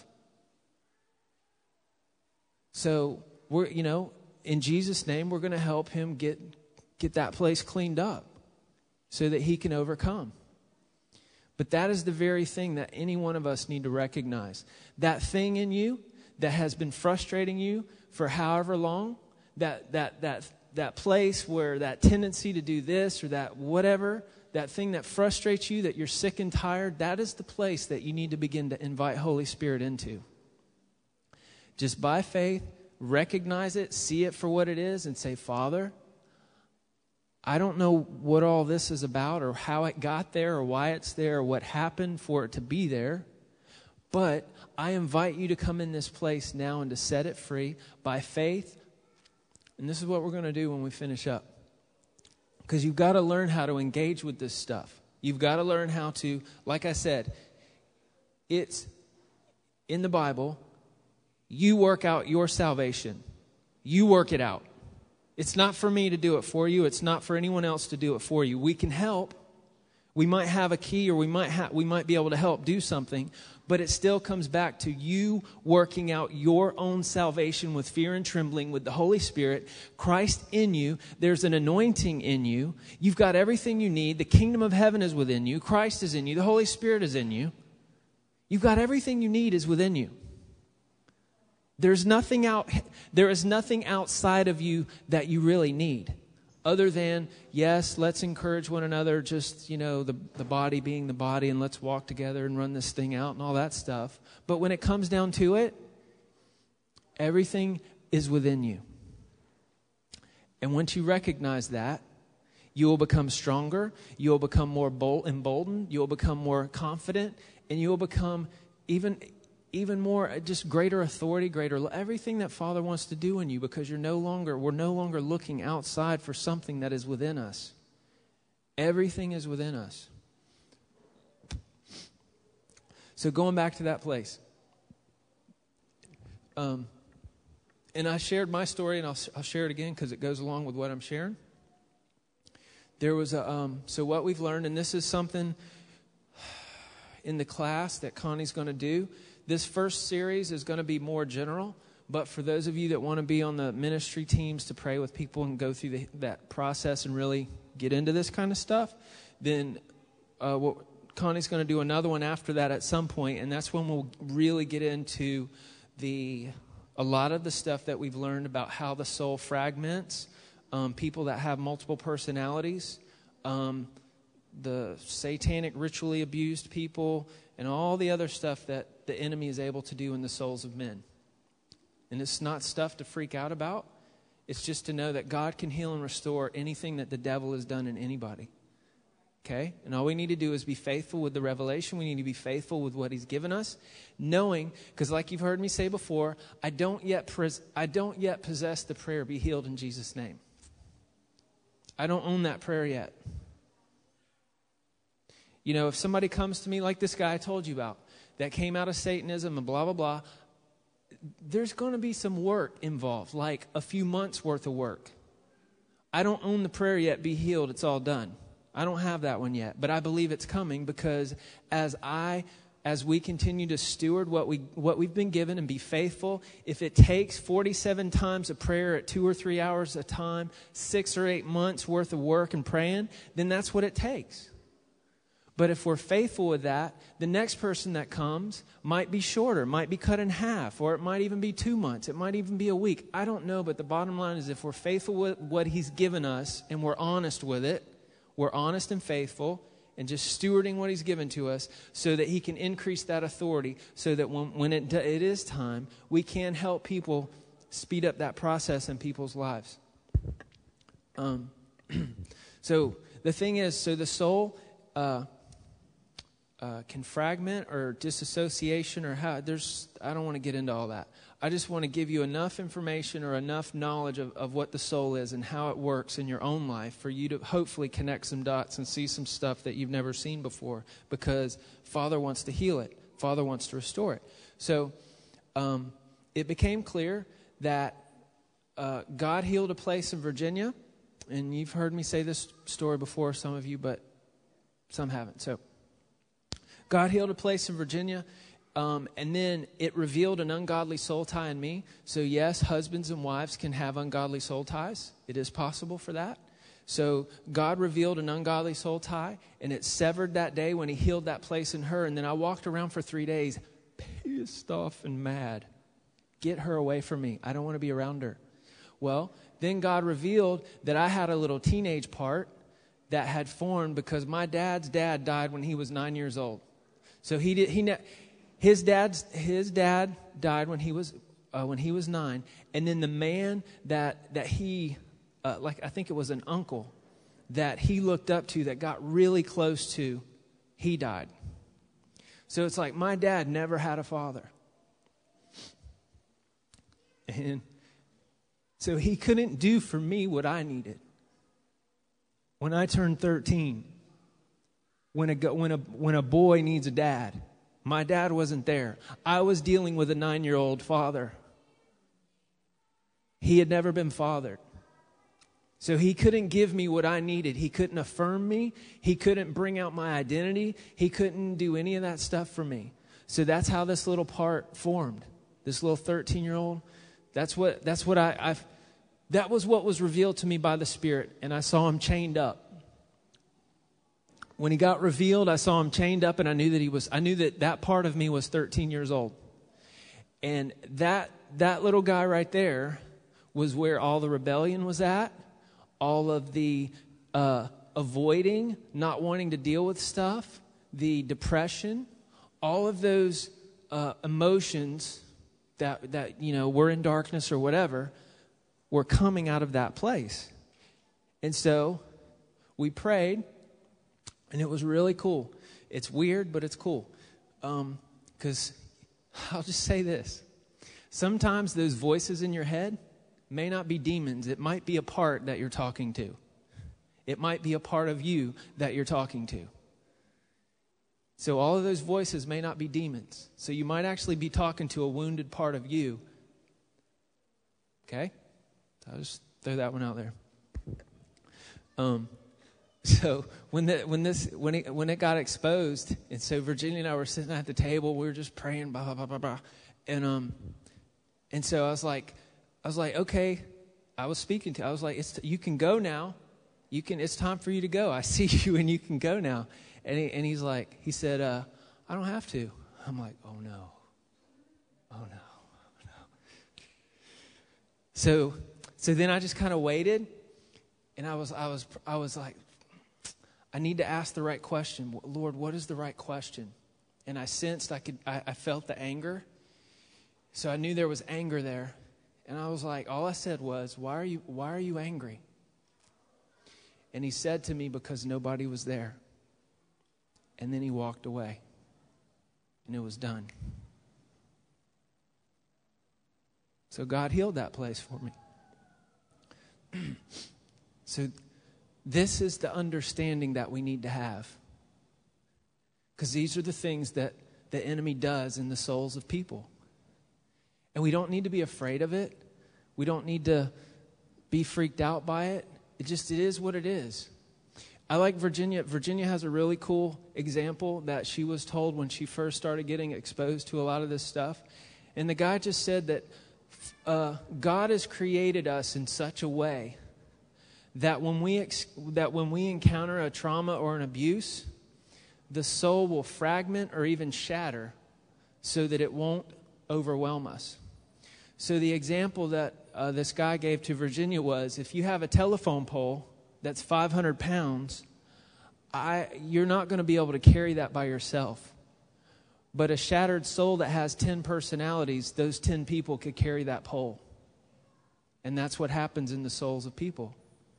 So we're you know in Jesus' name we're going to help him get get that place cleaned up so that he can overcome. But that is the very thing that any one of us need to recognize. That thing in you that has been frustrating you for however long, that that that that place where that tendency to do this or that whatever, that thing that frustrates you, that you're sick and tired, that is the place that you need to begin to invite Holy Spirit into. Just by faith, recognize it, see it for what it is, and say, "Father, I don't know what all this is about or how it got there or why it's there or what happened for it to be there. But I invite you to come in this place now and to set it free by faith." And this is what we're going to do when we finish up. Because you've got to learn how to engage with this stuff. You've got to learn how to, like I said, it's in the Bible. You work out your salvation. You work it out. It's not for me to do it for you. It's not for anyone else to do it for you. We can help. We might have a key, or we might ha- we might be able to help do something, but it still comes back to you working out your own salvation with fear and trembling with the Holy Spirit, Christ in you. There's an anointing in you. You've got everything you need. The kingdom of heaven is within you. Christ is in you. The Holy Spirit is in you. You've got everything you need is within you. There's nothing out, there is nothing outside of you that you really need. Other than, yes, let's encourage one another, just, you know, the, the body being the body, and let's walk together and run this thing out and all that stuff. But when it comes down to it, everything is within you. And once you recognize that, you will become stronger, you will become more bold, emboldened, you will become more confident, and you will become even... even more, just greater authority, greater, everything that Father wants to do in you, because you're no longer, we're no longer looking outside for something that is within us. Everything is within us. So going back to that place. Um, and I shared my story, and I'll, I'll share it again because it goes along with what I'm sharing. There was a, um, so what we've learned, and this is something in the class that Connie's going to do. This first series is going to be more general, but for those of you that want to be on the ministry teams to pray with people and go through the, that process and really get into this kind of stuff, then uh, what Connie's going to do another one after that at some point, and that's when we'll really get into the a lot of the stuff that we've learned about how the soul fragments, um, people that have multiple personalities, um, the satanic ritually abused people, and all the other stuff that the enemy is able to do in the souls of men. And it's not stuff to freak out about. It's just to know that God can heal and restore anything that the devil has done in anybody. Okay? And all we need to do is be faithful with the revelation. We need to be faithful with what he's given us. Knowing, because like you've heard me say before, I don't yet pres- I don't yet possess the prayer, be healed in Jesus' name. I don't own that prayer yet. You know, if somebody comes to me like this guy I told you about, that came out of Satanism and blah, blah, blah, there's going to be some work involved, like a few months worth of work. I don't own the prayer yet, be healed, it's all done. I don't have that one yet, but I believe it's coming, because as I, as we continue to steward what, we, what we've been given and be faithful, if it takes forty-seven times a prayer at two or three hours a time, six or eight months worth of work and praying, then that's what it takes. But if we're faithful with that, the next person that comes might be shorter, might be cut in half, or it might even be two months. It might even be a week. I don't know, but the bottom line is if we're faithful with what he's given us and we're honest with it, we're honest and faithful and just stewarding what he's given to us so that he can increase that authority, so that when, when it, it is time, we can help people speed up that process in people's lives. Um, so the thing is, so the soul... Uh, Uh, can fragment or disassociation or how, there's, I don't want to get into all that. I just want to give you enough information or enough knowledge of, of what the soul is and how it works in your own life for you to hopefully connect some dots and see some stuff that you've never seen before, because Father wants to heal it. Father wants to restore it. So um, it became clear that uh, God healed a place in Virginia, and you've heard me say this story before, some of you, but some haven't. So God healed a place in Virginia, um, and then it revealed an ungodly soul tie in me. So yes, husbands and wives can have ungodly soul ties. It is possible for that. So God revealed an ungodly soul tie, and it severed that day when he healed that place in her. And then I walked around for three days pissed off and mad. Get her away from me. I don't want to be around her. Well, then God revealed that I had a little teenage part that had formed because my dad's dad died when he was nine years old. So he did. He ne- his dad's his dad died when he was uh, when he was nine, and then the man that that he uh, like I think it was an uncle that he looked up to that got really close to, he died. So it's like my dad never had a father, and so he couldn't do for me what I needed. When I turned thirteen. When a, when a when a boy needs a dad, my dad wasn't there. I was dealing with a nine-year-old father. He had never been fathered. So he couldn't give me what I needed. He couldn't affirm me. He couldn't bring out my identity. He couldn't do any of that stuff for me. So that's how this little part formed. This little thirteen-year-old. That's what that's what I I've, that was what was revealed to me by the Spirit, and I saw him chained up. When he got revealed, I saw him chained up, and I knew that he was I knew that that part of me was thirteen years old. And that that little guy right there was where all the rebellion was at, all of the uh, avoiding, not wanting to deal with stuff, the depression, all of those uh, emotions that that you know were in darkness or whatever were coming out of that place. And so we prayed, and it was really cool. It's weird, but it's cool. Um, 'cause I'll just say this. Sometimes those voices in your head may not be demons. It might be a part that you're talking to. It might be a part of you that you're talking to. So all of those voices may not be demons. So you might actually be talking to a wounded part of you. Okay? I'll just throw that one out there. Um, so when the, when this when it when it got exposed, and so Virginia and I were sitting at the table, we were just praying, blah blah blah blah blah, and um, and so I was like, I was like, okay, I was speaking to, I was like, it's you can go now, you can, it's time for you to go. I see you, and you can go now. And he, and he's like, he said, uh, I don't have to. I'm like, oh no, oh no, oh no. So. So then I just kind of waited, and I was, I was, I was like, I need to ask the right question. Lord, what is the right question? And I sensed I could, I, I felt the anger. So I knew there was anger there, and I was like, all I said was, why are you, why are you angry? And he said to me, because nobody was there. And then he walked away, and it was done. So God healed that place for me. So this is the understanding that we need to have. Because these are the things that the enemy does in the souls of people. And we don't need to be afraid of it. We don't need to be freaked out by it. It just, it is what it is. I like Virginia. Virginia has a really cool example that she was told when she first started getting exposed to a lot of this stuff. And the guy just said that Uh, God has created us in such a way that when we ex- that when we encounter a trauma or an abuse, the soul will fragment or even shatter so that it won't overwhelm us. So the example that uh, this guy gave to Virginia was, if you have a telephone pole that's five hundred pounds, I, you're not going to be able to carry that by yourself. But a shattered soul that has ten personalities, those ten people could carry that pole. And that's what happens in the souls of people.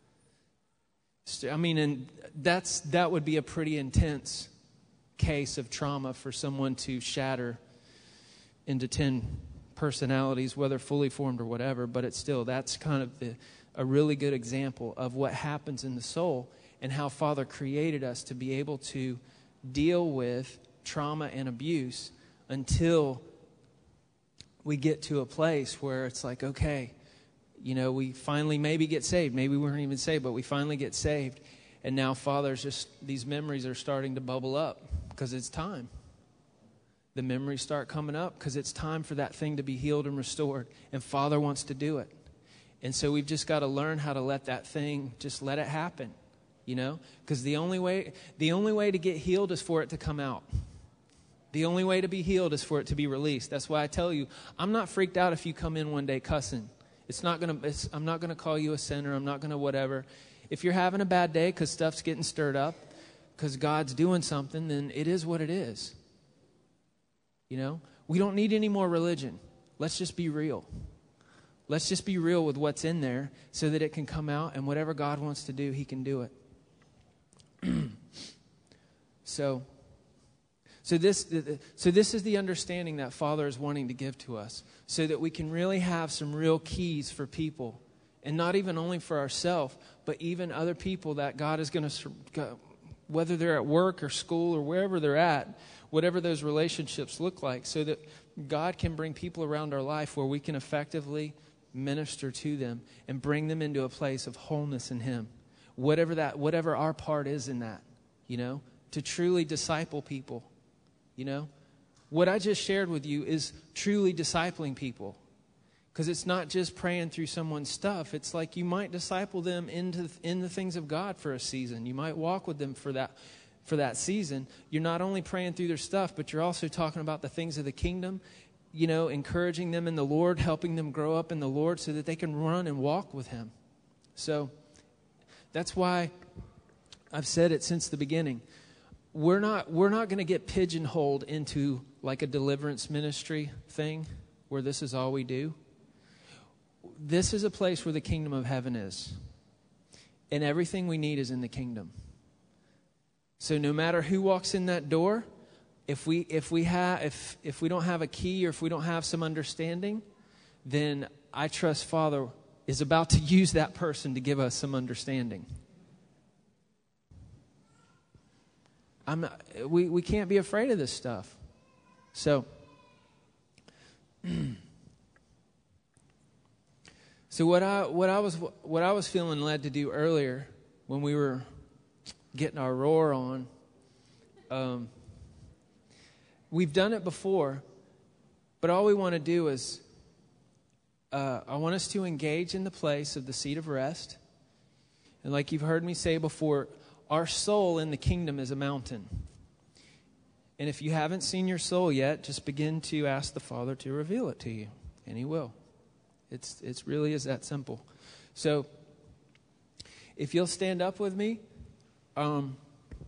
I mean, and that's that would be a pretty intense case of trauma for someone to shatter into ten personalities, whether fully formed or whatever. But it's still, that's kind of the, a really good example of what happens in the soul and how Father created us to be able to deal with trauma and abuse until we get to a place where it's like, okay, you know, we finally maybe get saved. Maybe we weren't even saved, but we finally get saved. And now Father's just, these memories are starting to bubble up because it's time. The memories start coming up because it's time for that thing to be healed and restored. And Father wants to do it. And so we've just got to learn how to let that thing, just let it happen, you know? Because the only way, the only way to get healed is for it to come out. The only way to be healed is for it to be released. That's why I tell you, I'm not freaked out if you come in one day cussing. It's not gonna. It's, I'm not gonna call you a sinner. I'm not gonna whatever. If you're having a bad day because stuff's getting stirred up, because God's doing something, then it is what it is. You know, we don't need any more religion. Let's just be real. Let's just be real with what's in there, so that it can come out, and whatever God wants to do, He can do it. so. So this, so this is the understanding that Father is wanting to give to us, so that we can really have some real keys for people, and not even only for ourselves, but even other people that God is going to, whether they're at work or school or wherever they're at, whatever those relationships look like, so that God can bring people around our life where we can effectively minister to them, and bring them into a place of wholeness in Him. Whatever that, whatever our part is in that, you know, to truly disciple people, you know. What I just shared with you is truly discipling people. Because it's not just praying through someone's stuff. It's like you might disciple them into in the things of God for a season. You might walk with them for that for that season. You're not only praying through their stuff, but you're also talking about the things of the kingdom, you know, encouraging them in the Lord, helping them grow up in the Lord so that they can run and walk with Him. So that's why I've said it since the beginning. We're not we're not going to get pigeonholed into like a deliverance ministry thing where this is all we do. This is a place where the kingdom of heaven is. And everything we need is in the kingdom. So no matter who walks in that door, if we if we have if if we don't have a key or if we don't have some understanding, then I trust Father is about to use that person to give us some understanding. I'm not, we, we can't be afraid of this stuff. So So what I what I was what I was feeling led to do earlier when we were getting our roar on, um, we've done it before, but all we want to do is uh, I want us to engage in the place of the seat of rest, and like you've heard me say before, our soul in the kingdom is a mountain, and if you haven't seen your soul yet, just begin to ask the Father to reveal it to you, and He will. It's it's really is that simple. So, if you'll stand up with me, um,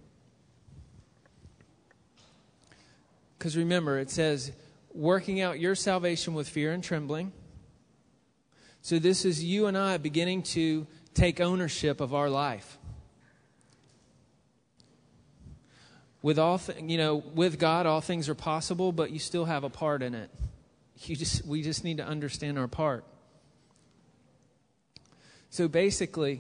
because remember, it says, working out your salvation with fear and trembling. So this is you and I beginning to take ownership of our life. With all, th- you know, with God, all things are possible, but you still have a part in it. You just, we just need to understand our part. So basically,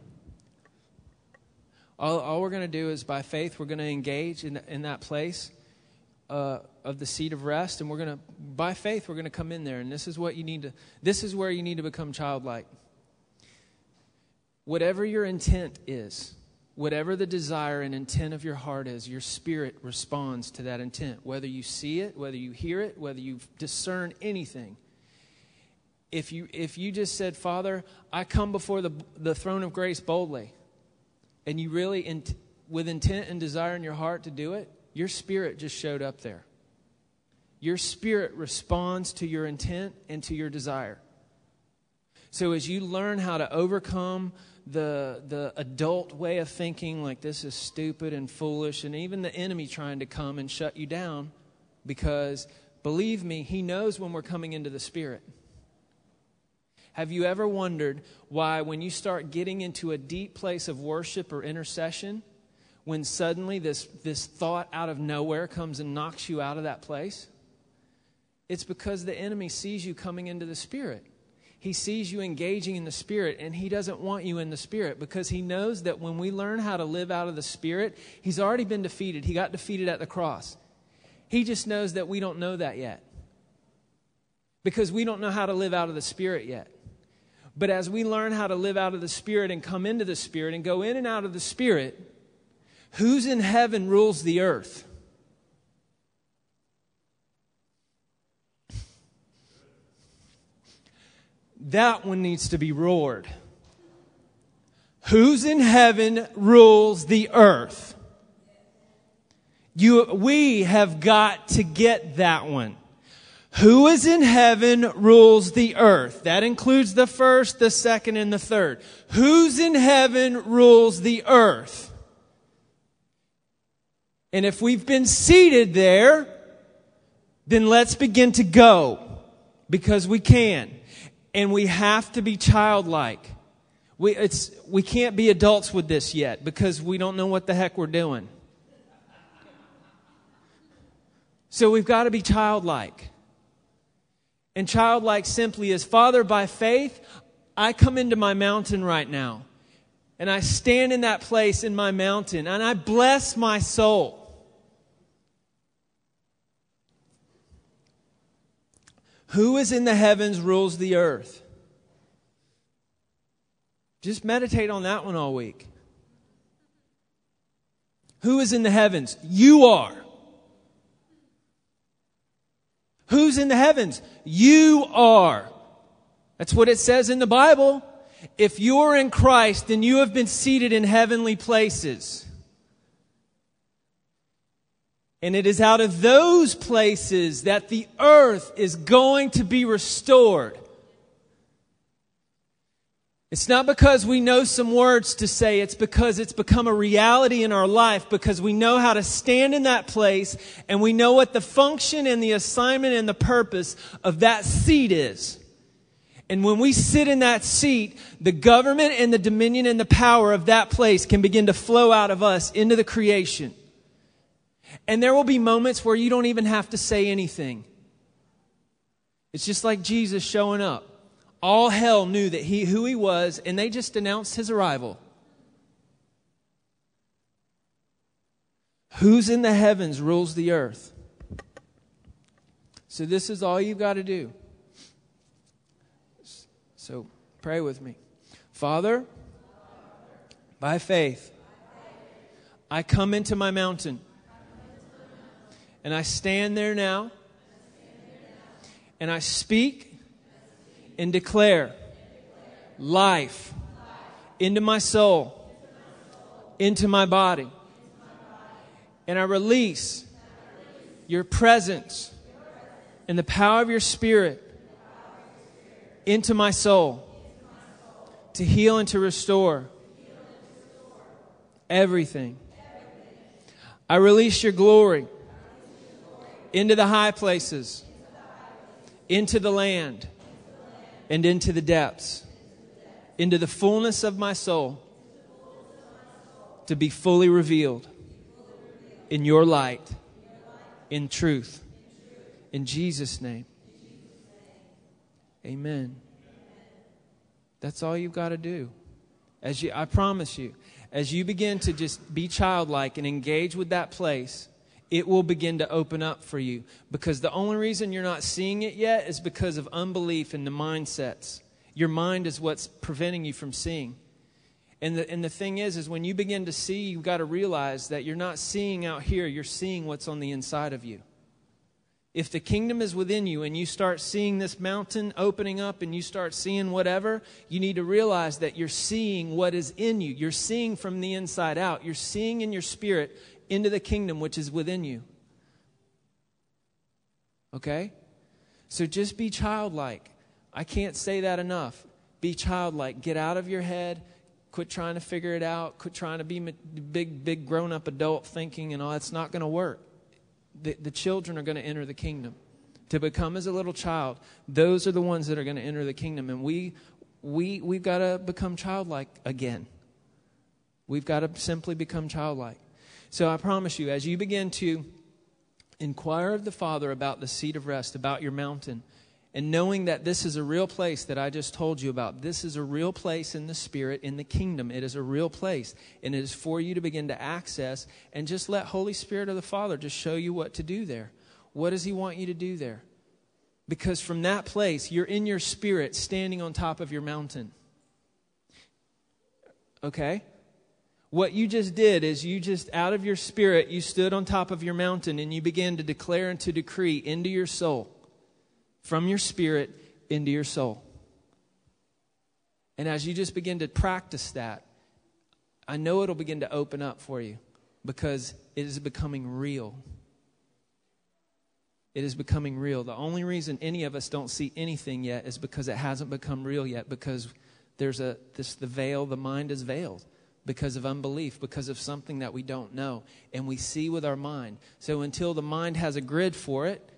all, all we're going to do is by faith, we're going to engage in, in that place uh, of the seat of rest. And we're going to, by faith, we're going to come in there. And this is what you need to, this is where you need to become childlike. Whatever your intent is, whatever the desire and intent of your heart is, your spirit responds to that intent. Whether you see it, whether you hear it, whether you discern anything. If you if you just said, Father, I come before the the throne of grace boldly, and you really, in, with intent and desire in your heart to do it, your spirit just showed up there. Your spirit responds to your intent and to your desire. So as you learn how to overcome the the adult way of thinking, like this is stupid and foolish, and even the enemy trying to come and shut you down, because believe me, he knows when we're coming into the Spirit. Have you ever wondered why when you start getting into a deep place of worship or intercession, when suddenly this, this thought out of nowhere comes and knocks you out of that place? It's because the enemy sees you coming into the Spirit. He sees you engaging in the Spirit, and he doesn't want you in the Spirit because he knows that when we learn how to live out of the Spirit, he's already been defeated. He got defeated at the cross. He just knows that we don't know that yet because we don't know how to live out of the Spirit yet. But as we learn how to live out of the Spirit and come into the Spirit and go in and out of the Spirit, who's in heaven rules the earth? That one needs to be roared. Who's in heaven rules the earth? You, we have got to get that one. Who is in heaven rules the earth. That includes the first, the second, and the third. Who's in heaven rules the earth. And if we've been seated there, then let's begin to go. Because we can. And we have to be childlike. We, it's, we can't be adults with this yet because we don't know what the heck we're doing. So we've got to be childlike. And childlike simply is, Father, by faith, I come into my mountain right now. And I stand in that place in my mountain. And I bless my soul. Who is in the heavens rules the earth. Just meditate on that one all week. Who is in the heavens? You are. Who's in the heavens? You are. That's what it says in the Bible. If you're in Christ, then you have been seated in heavenly places. And it is out of those places that the earth is going to be restored. It's not because we know some words to say. It's because it's become a reality in our life, because we know how to stand in that place and we know what the function and the assignment and the purpose of that seat is. And when we sit in that seat, the government and the dominion and the power of that place can begin to flow out of us into the creation. And there will be moments where you don't even have to say anything. It's just like Jesus showing up. All hell knew that he who he was, and they just announced his arrival. Who's in the heavens rules the earth. So this is all you've got to do. So pray with me. Father, by faith, I come into my mountain. And I stand there now. And I speak and declare life into my soul, into my body. And I release your presence and the power of your Spirit into my soul to heal and to restore everything. I release your glory into the high places, into the land, and into the depths, into the fullness of my soul, to be fully revealed in your light, in truth. In Jesus' name. Amen. That's all you've got to do. As you, I promise you, as you begin to just be childlike and engage with that place, it will begin to open up for you. Because the only reason you're not seeing it yet is because of unbelief and the mindsets. Your mind is what's preventing you from seeing. And the, and the thing is, is when you begin to see, you've got to realize that you're not seeing out here, you're seeing what's on the inside of you. If the kingdom is within you and you start seeing this mountain opening up and you start seeing whatever, you need to realize that you're seeing what is in you. You're seeing from the inside out. You're seeing in your spirit into the kingdom which is within you. Okay? So just be childlike. I can't say that enough. Be childlike. Get out of your head. Quit trying to figure it out. Quit trying to be big, big grown-up adult thinking and all. It's not going to work. The, the children are going to enter the kingdom. To become as a little child, those are the ones that are going to enter the kingdom. And we, we, we've got to become childlike again. We've got to simply become childlike. So I promise you, as you begin to inquire of the Father about the seat of rest, about your mountain, and knowing that this is a real place that I just told you about, this is a real place in the Spirit, in the kingdom. It is a real place. And it is for you to begin to access and just let Holy Spirit of the Father just show you what to do there. What does He want you to do there? Because from that place, you're in your spirit standing on top of your mountain. Okay? What you just did is you just, out of your spirit, you stood on top of your mountain and you began to declare and to decree into your soul. From your spirit into your soul. And as you just begin to practice that, I know it'll begin to open up for you because it is becoming real. It is becoming real. The only reason any of us don't see anything yet is because it hasn't become real yet, because there's a this the veil, the mind is veiled because of unbelief, because of something that we don't know, and we see with our mind. So until the mind has a grid for it,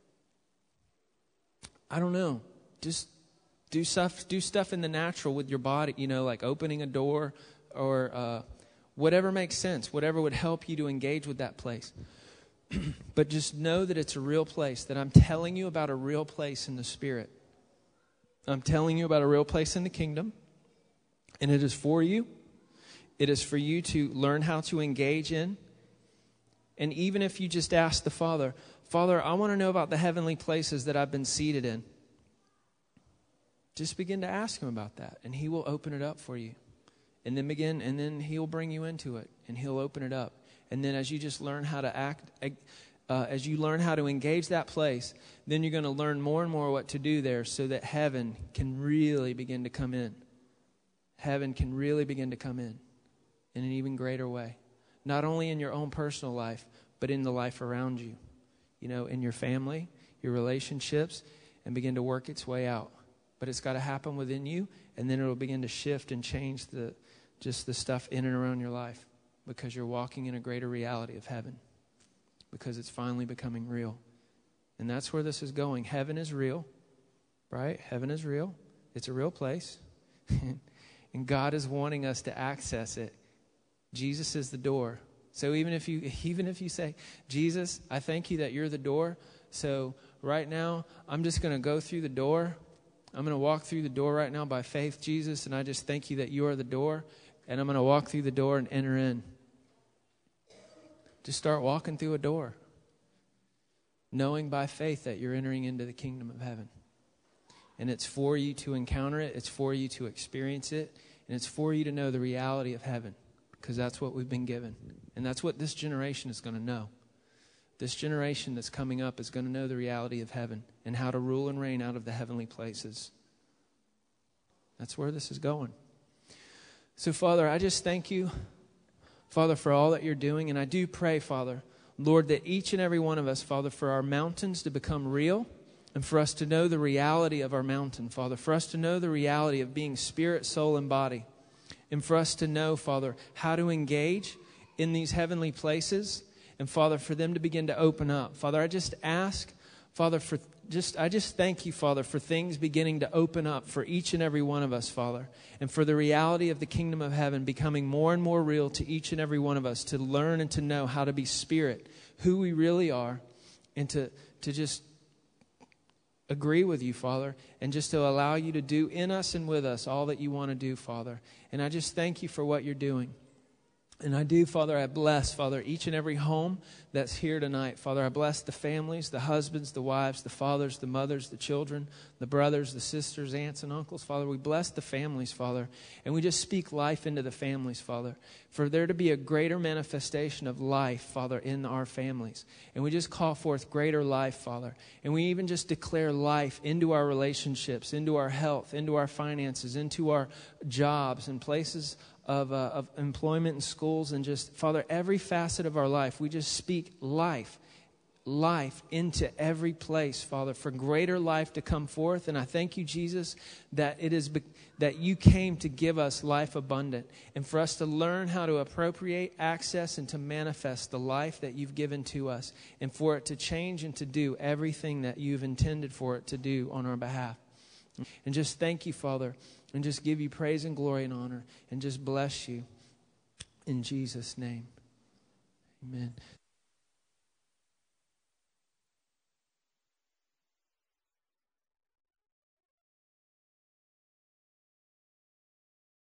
I don't know. Just do stuff. Do stuff in the natural with your body. You know, like opening a door, or uh, whatever makes sense. Whatever would help you to engage with that place. But just know that it's a real place. That I'm telling you about a real place in the Spirit. I'm telling you about a real place in the kingdom, and it is for you. It is for you to learn how to engage in. And even if you just ask the Father, Father, I want to know about the heavenly places that I've been seated in. Just begin to ask him about that, and he will open it up for you. And then begin, and then he'll bring you into it, and he'll open it up. And then as you just learn how to act, uh, as you learn how to engage that place, then you're going to learn more and more what to do there so that heaven can really begin to come in. Heaven can really begin to come in in an even greater way. Not only in your own personal life, but in the life around you. You know, in your family, your relationships, and begin to work its way out. But it's got to happen within you, and then it'll begin to shift and change the just the stuff in and around your life, because you're walking in a greater reality of heaven, because it's finally becoming real. And that's where this is going. Heaven is real, right? Heaven is real. It's a real place. And God is wanting us to access it. Jesus is the door. So even if you even if you say, Jesus, I thank you that you're the door. So right now, I'm just going to go through the door. I'm going to walk through the door right now by faith, Jesus, and I just thank you that you are the door, and I'm going to walk through the door and enter in. Just start walking through a door, knowing by faith that you're entering into the kingdom of heaven. And it's for you to encounter it, it's for you to experience it, and it's for you to know the reality of heaven, because that's what we've been given. And that's what this generation is going to know. This generation that's coming up is going to know the reality of heaven and how to rule and reign out of the heavenly places. That's where this is going. So, Father, I just thank you, Father, for all that you're doing. And I do pray, Father, Lord, that each and every one of us, Father, for our mountains to become real and for us to know the reality of our mountain, Father, for us to know the reality of being spirit, soul, and body, and for us to know, Father, how to engage in these heavenly places. And Father, for them to begin to open up. Father, I just ask, Father, for just I just thank you, Father, for things beginning to open up for each and every one of us, Father. And for the reality of the kingdom of heaven becoming more and more real to each and every one of us, to learn and to know how to be spirit, who we really are, and to, to just agree with you, Father, and just to allow you to do in us and with us all that you want to do, Father. And I just thank you for what you're doing. And I do, Father, I bless, Father, each and every home that's here tonight. Father, I bless the families, the husbands, the wives, the fathers, the mothers, the children, the brothers, the sisters, aunts, and uncles. Father, we bless the families, Father. And we just speak life into the families, Father, for there to be a greater manifestation of life, Father, in our families. And we just call forth greater life, Father. And we even just declare life into our relationships, into our health, into our finances, into our jobs and places Of, uh, of employment and schools, and just, Father, every facet of our life, we just speak life, life into every place, Father, for greater life to come forth. And I thank you, Jesus, that it is be- that you came to give us life abundant, and for us to learn how to appropriate, access, and to manifest the life that you've given to us, and for it to change and to do everything that you've intended for it to do on our behalf. And just thank you, Father, and just give you praise and glory and honor, and just bless you in Jesus' name. Amen.